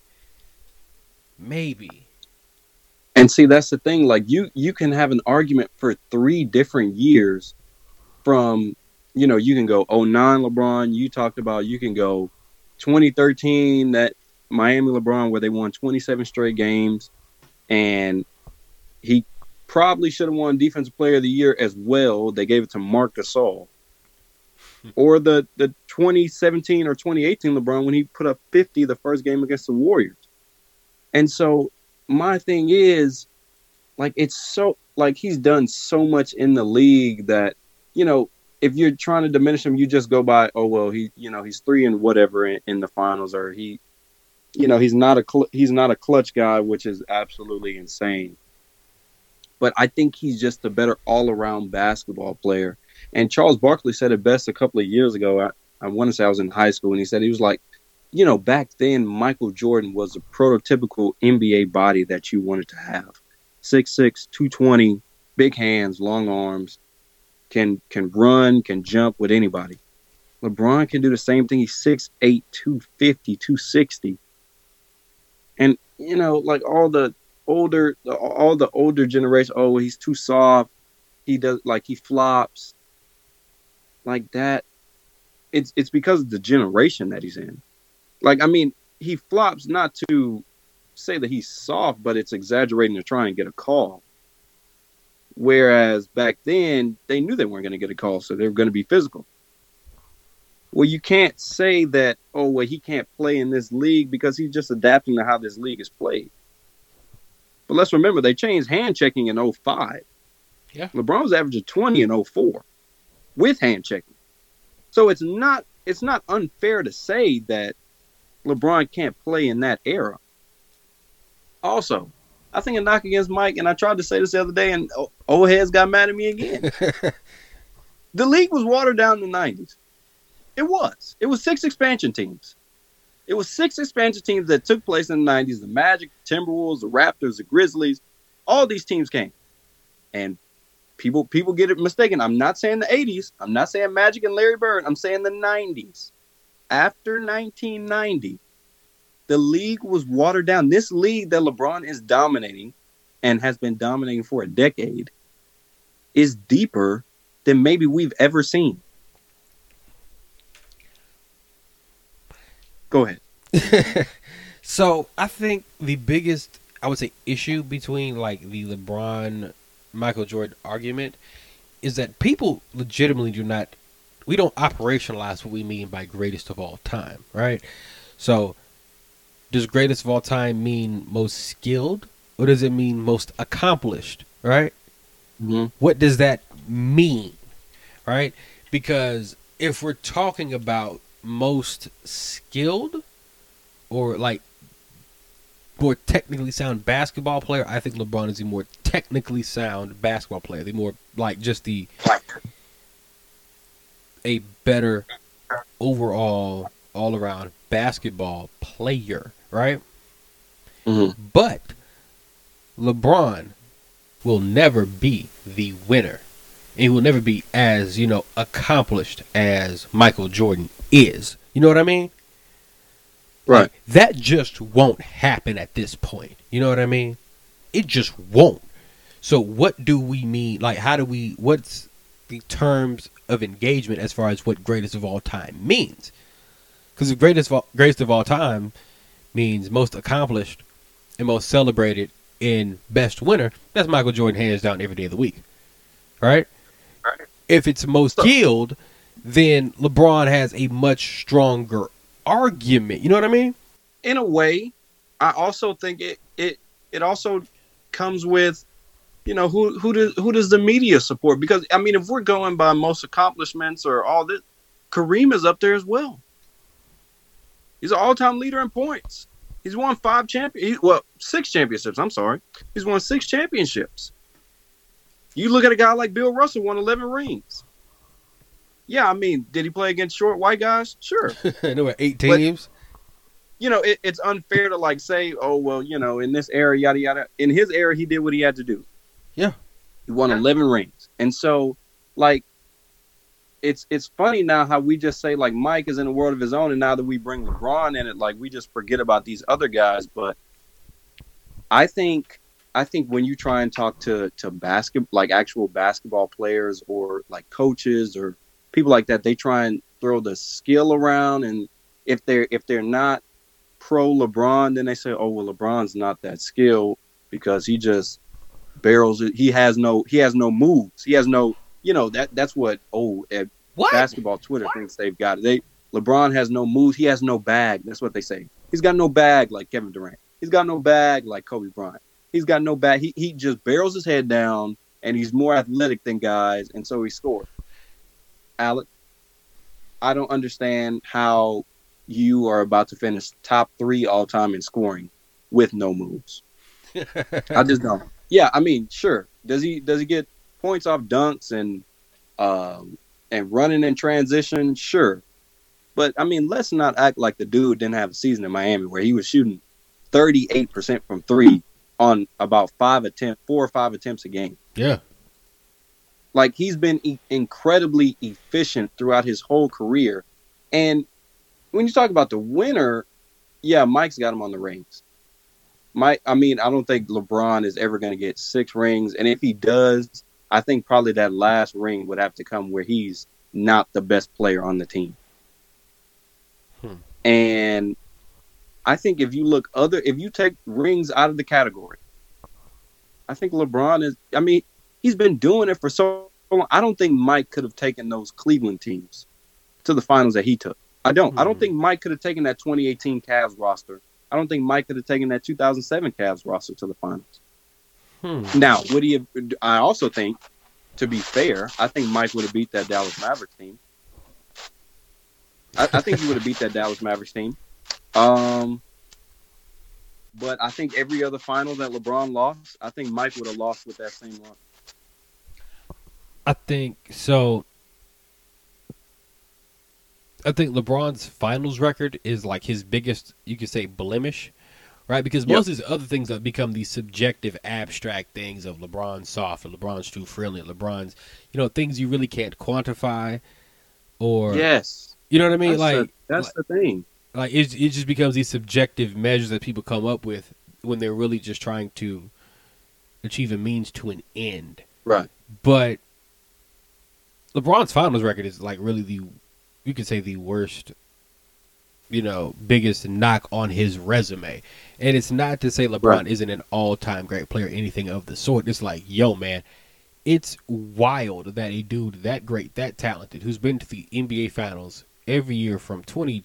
maybe. And see, that's the thing. Like, you, you can have an argument for three different years from, you know, you can go oh nine LeBron, you talked about, you can go twenty thirteen, that Miami LeBron where they won twenty-seven straight games, and he probably should have won Defensive Player of the Year as well. They gave it to Marc Gasol. Or the, the twenty seventeen or twenty eighteen LeBron when he put up fifty the first game against the Warriors. And so my thing is, like, it's so, like, he's done so much in the league that, you know, if you're trying to diminish him, you just go by, oh, well, he, you know, he's three and whatever in, in the finals, or he, you know, he's not a, cl- he's not a clutch guy, which is absolutely insane. But I think he's just a better all-around basketball player. And Charles Barkley said it best a couple of years ago. I, I want to say I was in high school, and he said, he was like, you know, back then, Michael Jordan was a prototypical N B A body that you wanted to have. six six, two twenty, big hands, long arms, can can run, can jump with anybody. LeBron can do the same thing. He's six eight, two fifty, two sixty. And, you know, like all the older, all the older generation, oh, he's too soft. He does, like, he flops. Like that. It's it's because of the generation that he's in. Like, I mean, he flops not to say that he's soft, but it's exaggerating to try and get a call. Whereas back then, they knew they weren't going to get a call, so they were going to be physical. Well, you can't say that, oh, well, he can't play in this league because he's just adapting to how this league is played. let's remember they changed hand checking in oh five. Yeah. LeBron was averaging twenty in oh four with hand checking. So it's not it's not unfair to say that LeBron can't play in that era. Also, I think a knock against Mike, and I tried to say this the other day, and old heads got mad at me again. The league was watered down in the nineties. It was. It was six expansion teams. It was six expansion teams that took place in the nineties. The Magic, the Timberwolves, the Raptors, the Grizzlies. All these teams came. And people people get it mistaken. I'm not saying the eighties. I'm not saying Magic and Larry Bird. I'm saying the nineties. After nineteen ninety, the league was watered down. This league that LeBron is dominating and has been dominating for a decade is deeper than maybe we've ever seen. Go ahead. So I think the biggest, I would say, issue between like the LeBron Michael Jordan argument is that people legitimately do not, we don't operationalize what we mean by greatest of all time, right? So does greatest of all time mean most skilled, or does it mean most accomplished, right? Mm-hmm. What does that mean, right? Because if we're talking about most skilled or like more technically sound basketball player, I think LeBron is the more technically sound basketball player. The more like just the a better overall all around basketball player, right? Mm-hmm. But LeBron will never be the winner. And he will never be as, you know, accomplished as Michael Jordan is. You know what I mean? Right. Like, that just won't happen at this point. You know what I mean? It just won't. So what do we mean? Like, how do we, what's the terms of engagement as far as what greatest of all time means? Because the greatest of all, greatest of all time means most accomplished and most celebrated in best winner. That's Michael Jordan hands down every day of the week. Right? Right. If it's most skilled, then LeBron has a much stronger argument. You know what I mean? In a way, I also think it it it also comes with, you know, who who does who does the media support? Because I mean, if we're going by most accomplishments or all this, Kareem is up there as well. He's an all-time leader in points. He's won five champion, well, six championships. I'm sorry, he's won six championships. You look at a guy like Bill Russell, won eleven rings. Yeah, I mean, did he play against short white guys? Sure. There were eight teams. But, you know, it, it's unfair to like say, oh, well, you know, in this era, yada, yada. In his era, he did what he had to do. Yeah. He won eleven rings. And so, like, it's it's funny now how we just say, like, Mike is in a world of his own, and now that we bring LeBron in it, like, we just forget about these other guys. But I think... I think when you try and talk to to basket like actual basketball players or like coaches or people like that, they try and throw the skill around, and if they're if they're not pro LeBron, then they say, oh well, LeBron's not that skilled because he just barrels it. He has no he has no moves. He has no you know that that's what oh at what? basketball Twitter what? thinks they've got. They LeBron has no moves. He has no bag. That's what they say. He's got no bag like Kevin Durant. He's got no bag like Kobe Bryant. He's got no bag. He he just barrels his head down, and he's more athletic than guys, and so he scores. Alec, I don't understand how you are about to finish top three all time in scoring with no moves. I just don't. Yeah, I mean, sure. Does he does he get points off dunks and um and running in transition? Sure, but I mean, let's not act like the dude didn't have a season in Miami where he was shooting thirty-eight percent from three on about five attempts, four or five attempts a game. Yeah. Like, he's been e- incredibly efficient throughout his whole career. And when you talk about the winner, yeah, Mike's got him on the rings. Mike, I mean, I don't think LeBron is ever going to get six rings. And if he does, I think probably that last ring would have to come where he's not the best player on the team. Hmm. And I think if you look other, if you take rings out of the category, I think LeBron is, I mean, he's been doing it for so long. I don't think Mike could have taken those Cleveland teams to the finals that he took. I don't. Mm-hmm. I don't think Mike could have taken that twenty eighteen Cavs roster. I don't think Mike could have taken that two thousand seven Cavs roster to the finals. Hmm. Now, would he have, I also think, to be fair, I think Mike would have beat that Dallas Mavericks team. I, I think he would have beat that Dallas Mavericks team. Um, but I think every other final that LeBron lost, I think Mike would have lost with that same run. I think so. I think LeBron's finals record is like his biggest, you could say, blemish, right? Because most yep. of these other things have become these subjective, abstract things of LeBron's soft or LeBron's too friendly, LeBron's, you know, things you really can't quantify, or yes, you know what I mean? That's like the, that's like, the thing. Like it, it just becomes these subjective measures that people come up with when they're really just trying to achieve a means to an end, right? But LeBron's finals record is like really the, you could say, the worst, you know, biggest knock on his resume. And it's not to say LeBron right. isn't an all-time great player, anything of the sort. It's like, yo, man, it's wild that a dude that great, that talented, who's been to the N B A Finals every year from twenty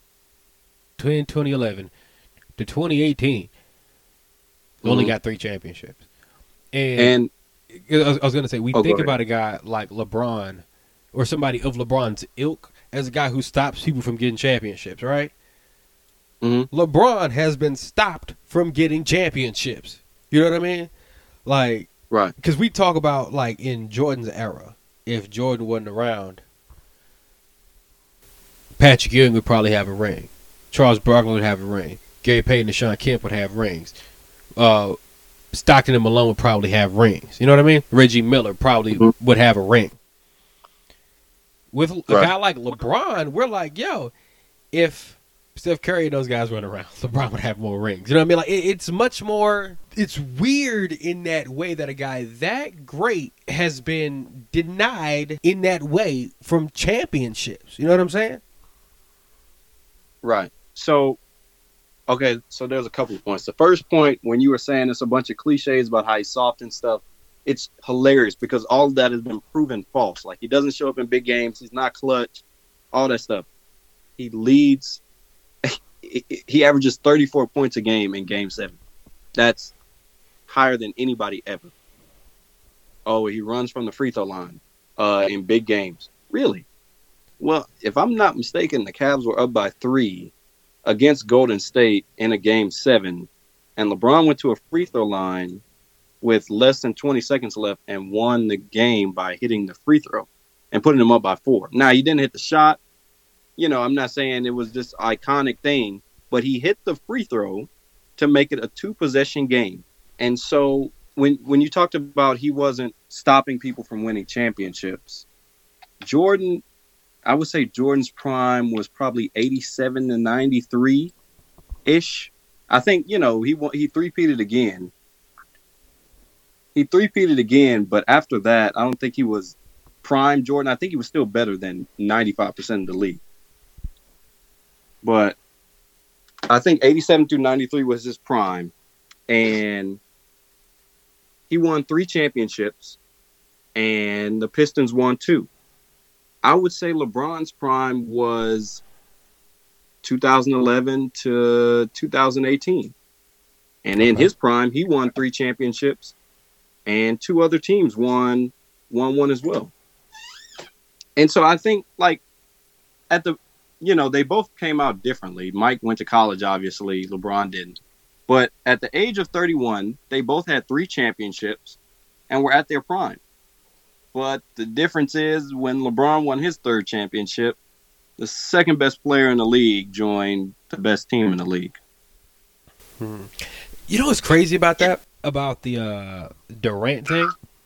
eleven to twenty eighteen, mm-hmm. only got three championships. And, and I was, was going to say, we oh, think about a guy like LeBron or somebody of LeBron's ilk as a guy who stops people from getting championships, right? Mm-hmm. LeBron has been stopped from getting championships. You know what I mean? Like, right. Because we talk about, like, in Jordan's era, if Jordan wasn't around, Patrick Ewing would probably have a ring. Charles Barkley would have a ring. Gary Payton and Shawn Kemp would have rings. Uh, Stockton and Malone would probably have rings. You know what I mean? Reggie Miller probably mm-hmm. would have a ring. With a right. guy like LeBron, we're like, yo, if Steph Curry and those guys run around, LeBron would have more rings. You know what I mean? Like, it, it's much more, it's weird in that way that a guy that great has been denied in that way from championships. You know what I'm saying? Right. So, okay, so there's a couple of points. The first point, when you were saying it's a bunch of cliches about how he's soft and stuff, it's hilarious because all of that has been proven false. Like, he doesn't show up in big games. He's not clutch, all that stuff. He leads. He averages thirty-four points a game in game seven. That's higher than anybody ever. Oh, he runs from the free throw line uh, in big games. Really? Well, if I'm not mistaken, the Cavs were up by three against Golden State in a game seven, and LeBron went to a free throw line with less than twenty seconds left and won the game by hitting the free throw and putting them up by four. Now, he didn't hit the shot. You know, I'm not saying it was this iconic thing, but he hit the free throw to make it a two-possession game. And so when when you talked about he wasn't stopping people from winning championships, Jordan, I would say Jordan's prime was probably eighty-seven to ninety-three-ish. I think, you know, he he three-peated again. He three-peated again, but after that, I don't think he was prime Jordan. I think he was still better than ninety-five percent of the league. But I think eighty-seven through ninety-three was his prime. And he won three championships, and the Pistons won two. I would say LeBron's prime was two thousand eleven to two thousand eighteen. And in his prime, he won three championships, and two other teams won won one as well. And so I think, like, at the, you know, they both came out differently. Mike went to college, obviously. LeBron didn't. But at the age of thirty-one, they both had three championships and were at their prime. But the difference is when LeBron won his third championship, the second best player in the league joined the best team in the league. Hmm. You know what's crazy about that? About the uh, Durant thing?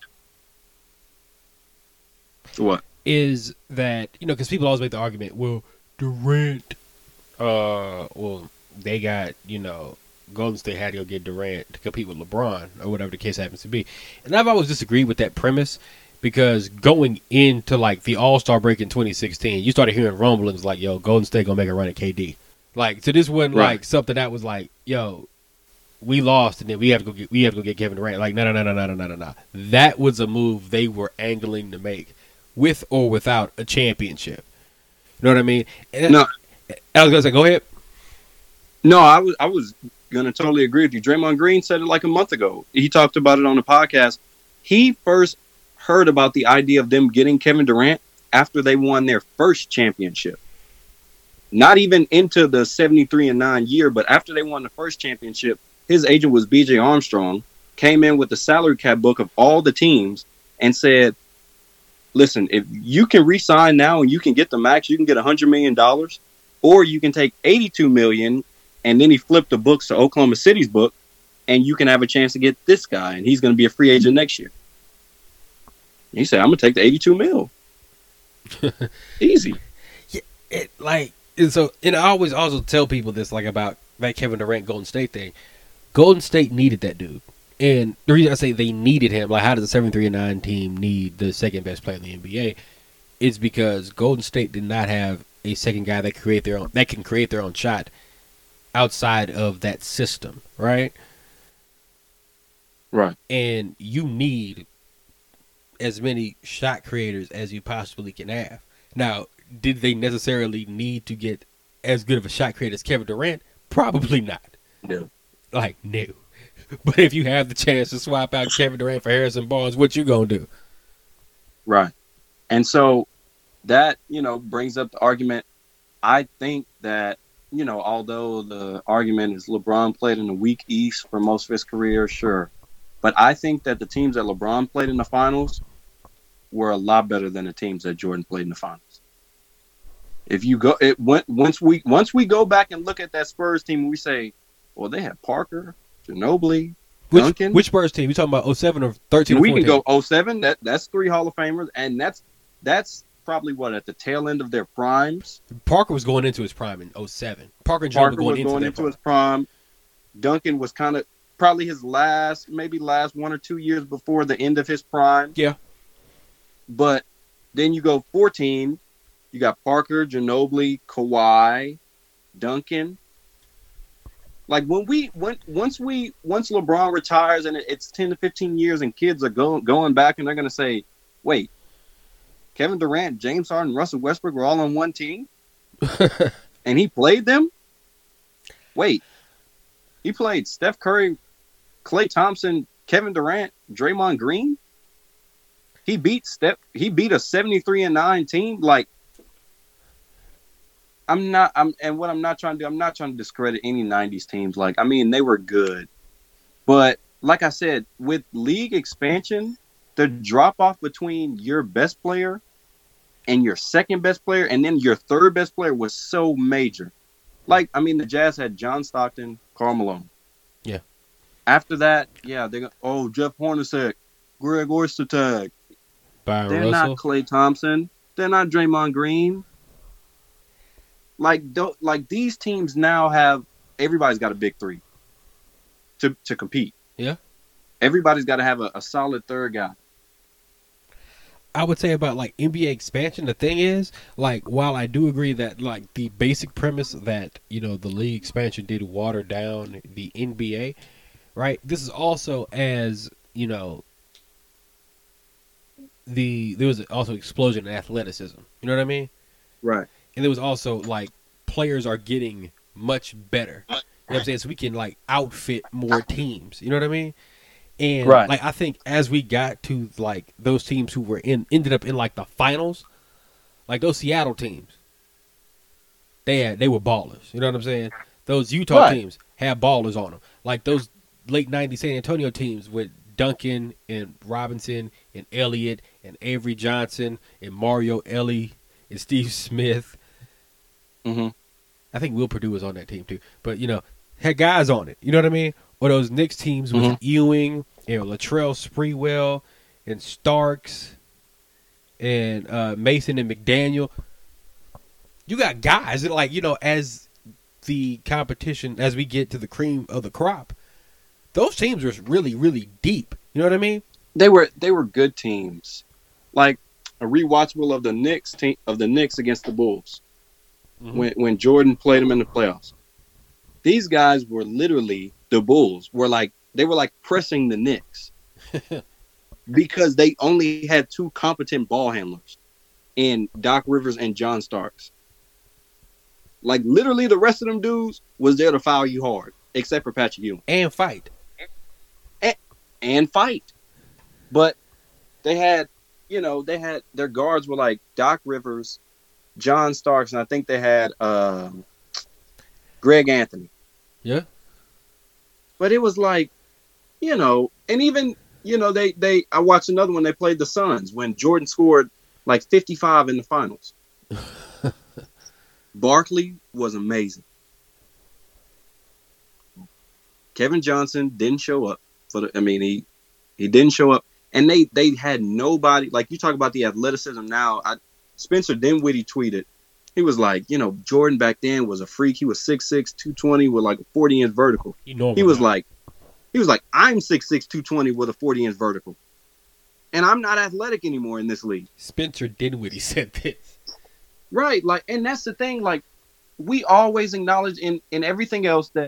What? Is that, you know, because people always make the argument, well, Durant, uh, well, they got, you know, Golden State had to go get Durant to compete with LeBron or whatever the case happens to be. And I've always disagreed with that premise because going into, like, the All-Star break in twenty sixteen, you started hearing rumblings like, yo, Golden State going to make a run at K D. Like, so this wasn't, right. like, something that was like, yo, we lost and then we have to go get, we have to go get Kevin Durant. Like, no, no, no, no, no, no, no, no. That was a move they were angling to make with or without a championship. You know what I mean? And no. I was going to say, go ahead. No, I was I was going to totally agree with you. Draymond Green said it like a month ago. He talked about it on the podcast. He first heard about the idea of them getting Kevin Durant after they won their first championship. Not even into the seventy-three and nine year, but after they won the first championship, his agent was B J Armstrong, came in with the salary cap book of all the teams and said, listen, if you can re-sign now and you can get the max, you can get one hundred million dollars, or you can take eighty-two million dollars, and then he flipped the books to Oklahoma City's book, and you can have a chance to get this guy, and he's going to be a free agent next year. He said, I'm going to take the eighty-two mil. Easy. Yeah, it, like, and so, and I always also tell people this, like, about that Kevin Durant Golden State thing. Golden State needed that dude. And the reason I say they needed him, like, how does a seventy-three and nine team need the second best player in the N B A? It's because Golden State did not have a second guy that create their own that can create their own shot outside of that system, right? Right. And you need as many shot creators as you possibly can have. Now, did they necessarily need to get as good of a shot creator as Kevin Durant? Probably not. No. Like, no. But if you have the chance to swap out Kevin Durant for Harrison Barnes, what you gonna do? Right. And so that, you know, brings up the argument. I think that, you know, although the argument is LeBron played in the weak East for most of his career, sure. But I think that the teams that LeBron played in the finals were a lot better than the teams that Jordan played in the finals. If you go, it went once we once we go back and look at that Spurs team, we say, well, they had Parker, Ginobili, which, Duncan. Which Spurs team? You talking about oh seven or thirteen? We or fourteen? can go oh seven. That that's three Hall of Famers, and that's that's probably what at the tail end of their primes. Parker was going into his prime in oh seven. Parker and Ginobili Parker going was into, going their into prime. his prime. Duncan was kind of probably his last, maybe last one or two years before the end of his prime. Yeah. But then you go fourteen. You got Parker, Ginobili, Kawhi, Duncan. Like when we when once we once LeBron retires and it's ten to fifteen years and kids are going going back and they're gonna say, wait, Kevin Durant, James Harden, Russell Westbrook were all on one team, and he played them. Wait, he played Steph Curry, Klay Thompson, Kevin Durant, Draymond Green. He beat Steph. He beat a seventy-three and nine team. Like. I'm not, I'm, and what I'm not trying to do, I'm not trying to discredit any nineties teams. Like, I mean, they were good. But, like I said, with league expansion, the drop off between your best player and your second best player and then your third best player was so major. Like, I mean, the Jazz had John Stockton, Karl Malone. Yeah. After that, yeah, they go, oh, Jeff Hornacek, Greg Oystertag. Byron They're Russell. not Klay Thompson. They're not Draymond Green. Like, like these teams now have everybody's got a big three to to compete. Yeah, everybody's got to have a, a solid third guy. I would say about like N B A expansion. The thing is, like, while I do agree that like the basic premise that you know the league expansion did water down the N B A, right? This is also as you know the there was also explosion in athleticism. You know what I mean? Right. And there was also, like, players are getting much better. You know what I'm saying? So we can, like, outfit more teams. You know what I mean? And, right. like, I think as we got to, like, those teams who were in, ended up in, like, the finals, like, those Seattle teams, they had, they were ballers. You know what I'm saying? Those Utah right. teams had ballers on them. Like, those late nineties San Antonio teams with Duncan and Robinson and Elliott and Avery Johnson and Mario Elie and Steve Smith. Mm-hmm. I think Will Purdue was on that team too, but you know, had guys on it. You know what I mean? Or those Knicks teams with mm-hmm. Ewing, you know, Latrell Sprewell and Starks and uh, Mason and McDaniel. You got guys that, like, you know, as the competition, as we get to the cream of the crop, those teams are really, really deep. You know what I mean? They were they were good teams, like a rewatchable of the Knicks team of the Knicks against the Bulls. Mm-hmm. When when Jordan played them in the playoffs, these guys were literally the Bulls. Were like they were like pressing the Knicks because they only had two competent ball handlers in Doc Rivers and John Starks. Like literally, the rest of them dudes was there to foul you hard. except for Patrick Ewing. And fight. And, and fight. But they had, you know, they had their guards were like Doc Rivers, John Starks, and I think they had uh, Greg Anthony. Yeah. But it was like, you know, and even, you know, they, they I watched another one. They played the Suns when Jordan scored like fifty-five in the finals. Barkley was amazing. Kevin Johnson didn't show up. For the, I mean, he he didn't show up. And they, they had nobody. Like, you talk about the athleticism now. I, Spencer Dinwiddie tweeted. He was like, you know, Jordan back then was a freak. He was six six, two twenty with like a forty-inch vertical. You know he was now. like, he was like, I'm six six, two twenty with a forty-inch vertical. And I'm not athletic anymore in this league. Spencer Dinwiddie said this. Right. Like, and that's the thing. Like, we always acknowledge in, in everything else that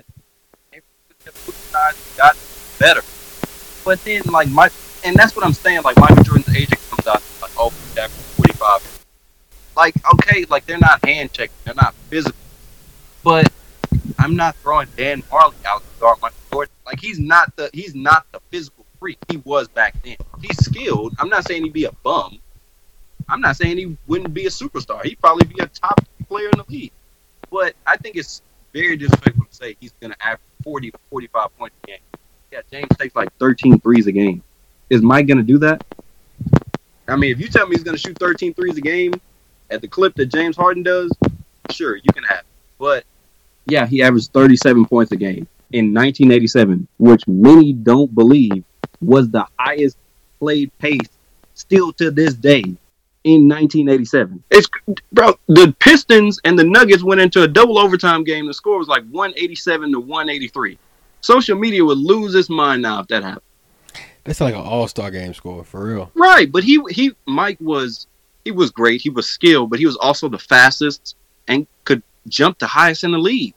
got better. But then, like, my, and that's what I'm saying. Like, Michael Jordan's agent comes out like, oh, that forty-five. Like, okay, like, they're not hand checking, they're not physical. But I'm not throwing Dan Marley out to guard Michael Jordan. Like, he's not the he's not the physical freak he was back then. He's skilled. I'm not saying he'd be a bum. I'm not saying he wouldn't be a superstar. He'd probably be a top player in the league. But I think it's very disrespectful to say he's going to average forty to forty-five points a game. Yeah, James takes like thirteen threes a game. Is Mike going to do that? I mean, if you tell me he's going to shoot thirteen threes a game at the clip that James Harden does, sure, you can have it. But, yeah, he averaged thirty-seven points a game in nineteen eighty-seven, which many don't believe was the highest played pace still to this day in nineteen eighty-seven. It's bro, the Pistons and the Nuggets went into a double overtime game. The score was like one eighty-seven to one eighty-three. Social media would lose its mind now if that happened. That's like an all-star game score, for real. Right, but he he Mike was he was great. He was skilled, but he was also the fastest and could jump the highest in the league.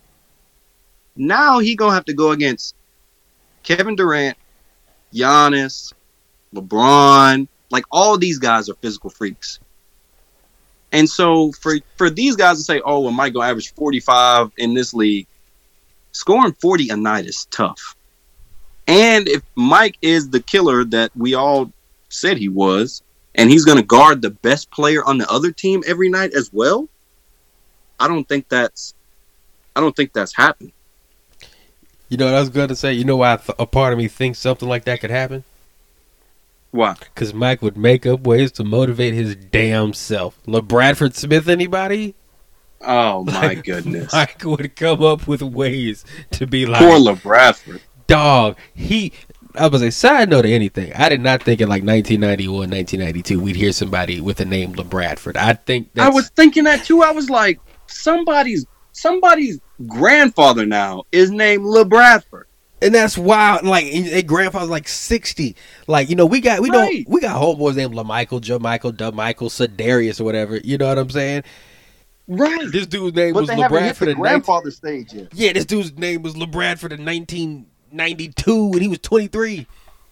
Now he gonna have to go against Kevin Durant, Giannis, LeBron. Like, all of these guys are physical freaks. And so for for these guys to say, oh, well, Mike gonna average forty-five in this league, scoring forty a night is tough. And if Mike is the killer that we all said he was, and he's going to guard the best player on the other team every night as well, I don't think that's I don't think that's happened. You know what I was going to say? You know why th- a part of me thinks something like that could happen? Why? Because Mike would make up ways to motivate his damn self. LeBradford Smith, anybody? Oh, my Like, goodness. Mike would come up with ways to be like, Poor LeBradford. dog, he, I was a side note to anything. I did not think in like nineteen ninety-one, nineteen ninety-two, we'd hear somebody with the name LeBradford. I think that's, I was thinking that too. I was like, somebody's somebody's grandfather now is named LeBradford. and that's wild. Like, a grandfather's like sixty. Like, you know, we got, we Right. don't, we got homeboys named LaMichael, Joe Michael, Doug Michael, Sedarius or whatever. You know what I'm saying? Right. This dude's name But was they haven't hit LeBradford the in nineteen grandfather stage yet. Yeah, this dude's name was LeBradford in nineteen ninety-two, and he was twenty-three.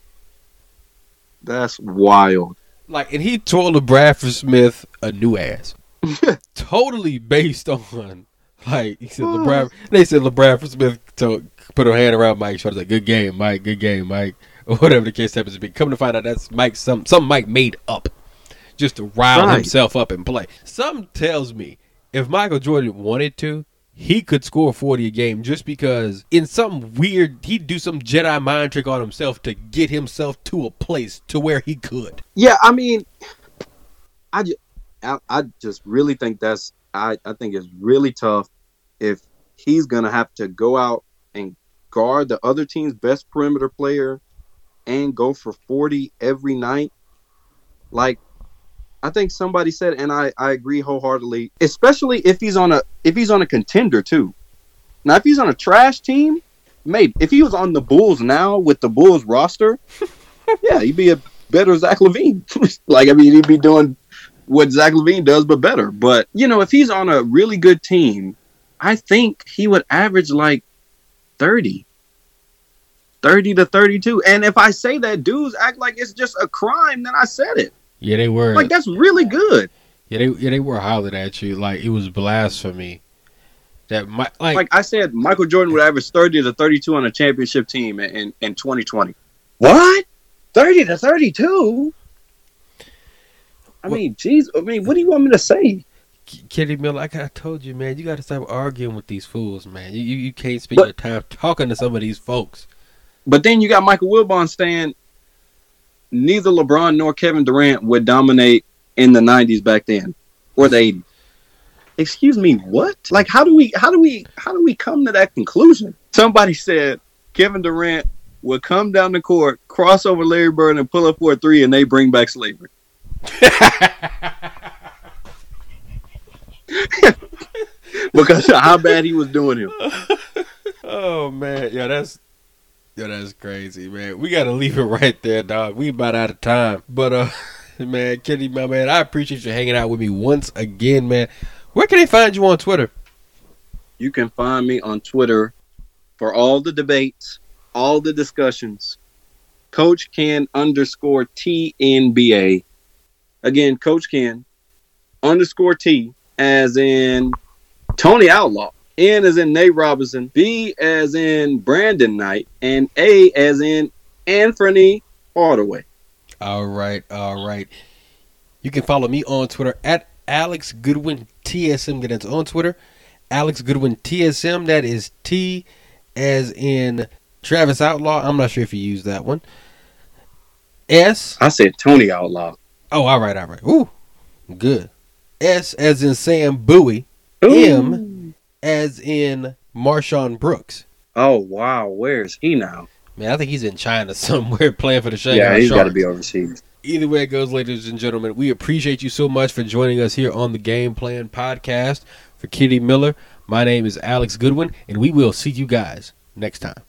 That's wild. Like, and he told LeBradford Smith a new ass, totally based on, like, he said LeBradford. They said LeBradford Smith told, put her hand around Mike's shoulder, like, "Good game, Mike. Good game, Mike," or whatever the case happens to be. Come to find out, that's Mike. Some some Mike made up just to rile Right. himself up and play. Something tells me if Michael Jordan wanted to, he could score forty a game just because in some weird, he'd do some Jedi mind trick on himself to get himself to a place to where he could. Yeah, I mean, I just, I, I just really think that's, I, I think it's really tough if he's going to have to go out and guard the other team's best perimeter player and go for forty every night. Like, I think somebody said, and I, I agree wholeheartedly, especially if he's on a if he's on a contender too. Now, if he's on a trash team, maybe. If he was on the Bulls now with the Bulls roster, yeah, he'd be a better Zach LaVine. Like, I mean, he'd be doing what Zach LaVine does, but better. But, you know, if he's on a really good team, I think he would average like thirty. thirty to thirty-two. And if I say that, dudes act like it's just a crime, then I said it. Yeah, they were. Like, that's really good. Yeah, they yeah they were hollering at you like it was blasphemy. That my, like, like I said, Michael Jordan would average thirty to thirty-two on a championship team in, in, in twenty twenty. What? thirty to thirty-two? I mean, geez, I mean, what do you want me to say? Kenny Miller, like I told you, man, you got to stop arguing with these fools, man. You you, you can't spend But- your time talking to some of these folks. But then you got Michael Wilbon saying neither LeBron nor Kevin Durant would dominate in the nineties back then or the eighties. Excuse me, what? Like, how do we, how do we, how do we come to that conclusion? Somebody said Kevin Durant would come down the court, cross over Larry Bird, and pull up for a three, and they bring back slavery. Because of how bad he was doing him. Oh man, yeah, that's yeah, that's crazy, man. We gotta leave it right there, dog. We about out of time, but uh, man, Kenny, my man, I appreciate you hanging out with me once again, man. Where can they find you on Twitter? You can find me on Twitter for all the debates, all the discussions. Coach Ken underscore T N B A. Again, Coach Ken underscore T as in Tony Outlaw. N as in Nate Robinson. B as in Brandon Knight. And A as in Anthony Hardaway. All right, all right. You can follow me on Twitter at Alex Goodwin T S M. That's on Twitter. Alex Goodwin T S M. That is T as in Travis Outlaw. I'm not sure if you use that one. S. I said Tony Outlaw. Oh, all right, all right. Ooh, good. S as in Sam Bowie. Ooh. M as in Marshawn Brooks. Oh, wow. Where's he now? Man, I think he's in China somewhere playing for the Shanghai Yeah, he's got to Sharks. be overseas. Either way it goes, ladies and gentlemen, we appreciate you so much for joining us here on the Game Plan Podcast. For Kenny Miller, my name is Alex Goodwin, and we will see you guys next time.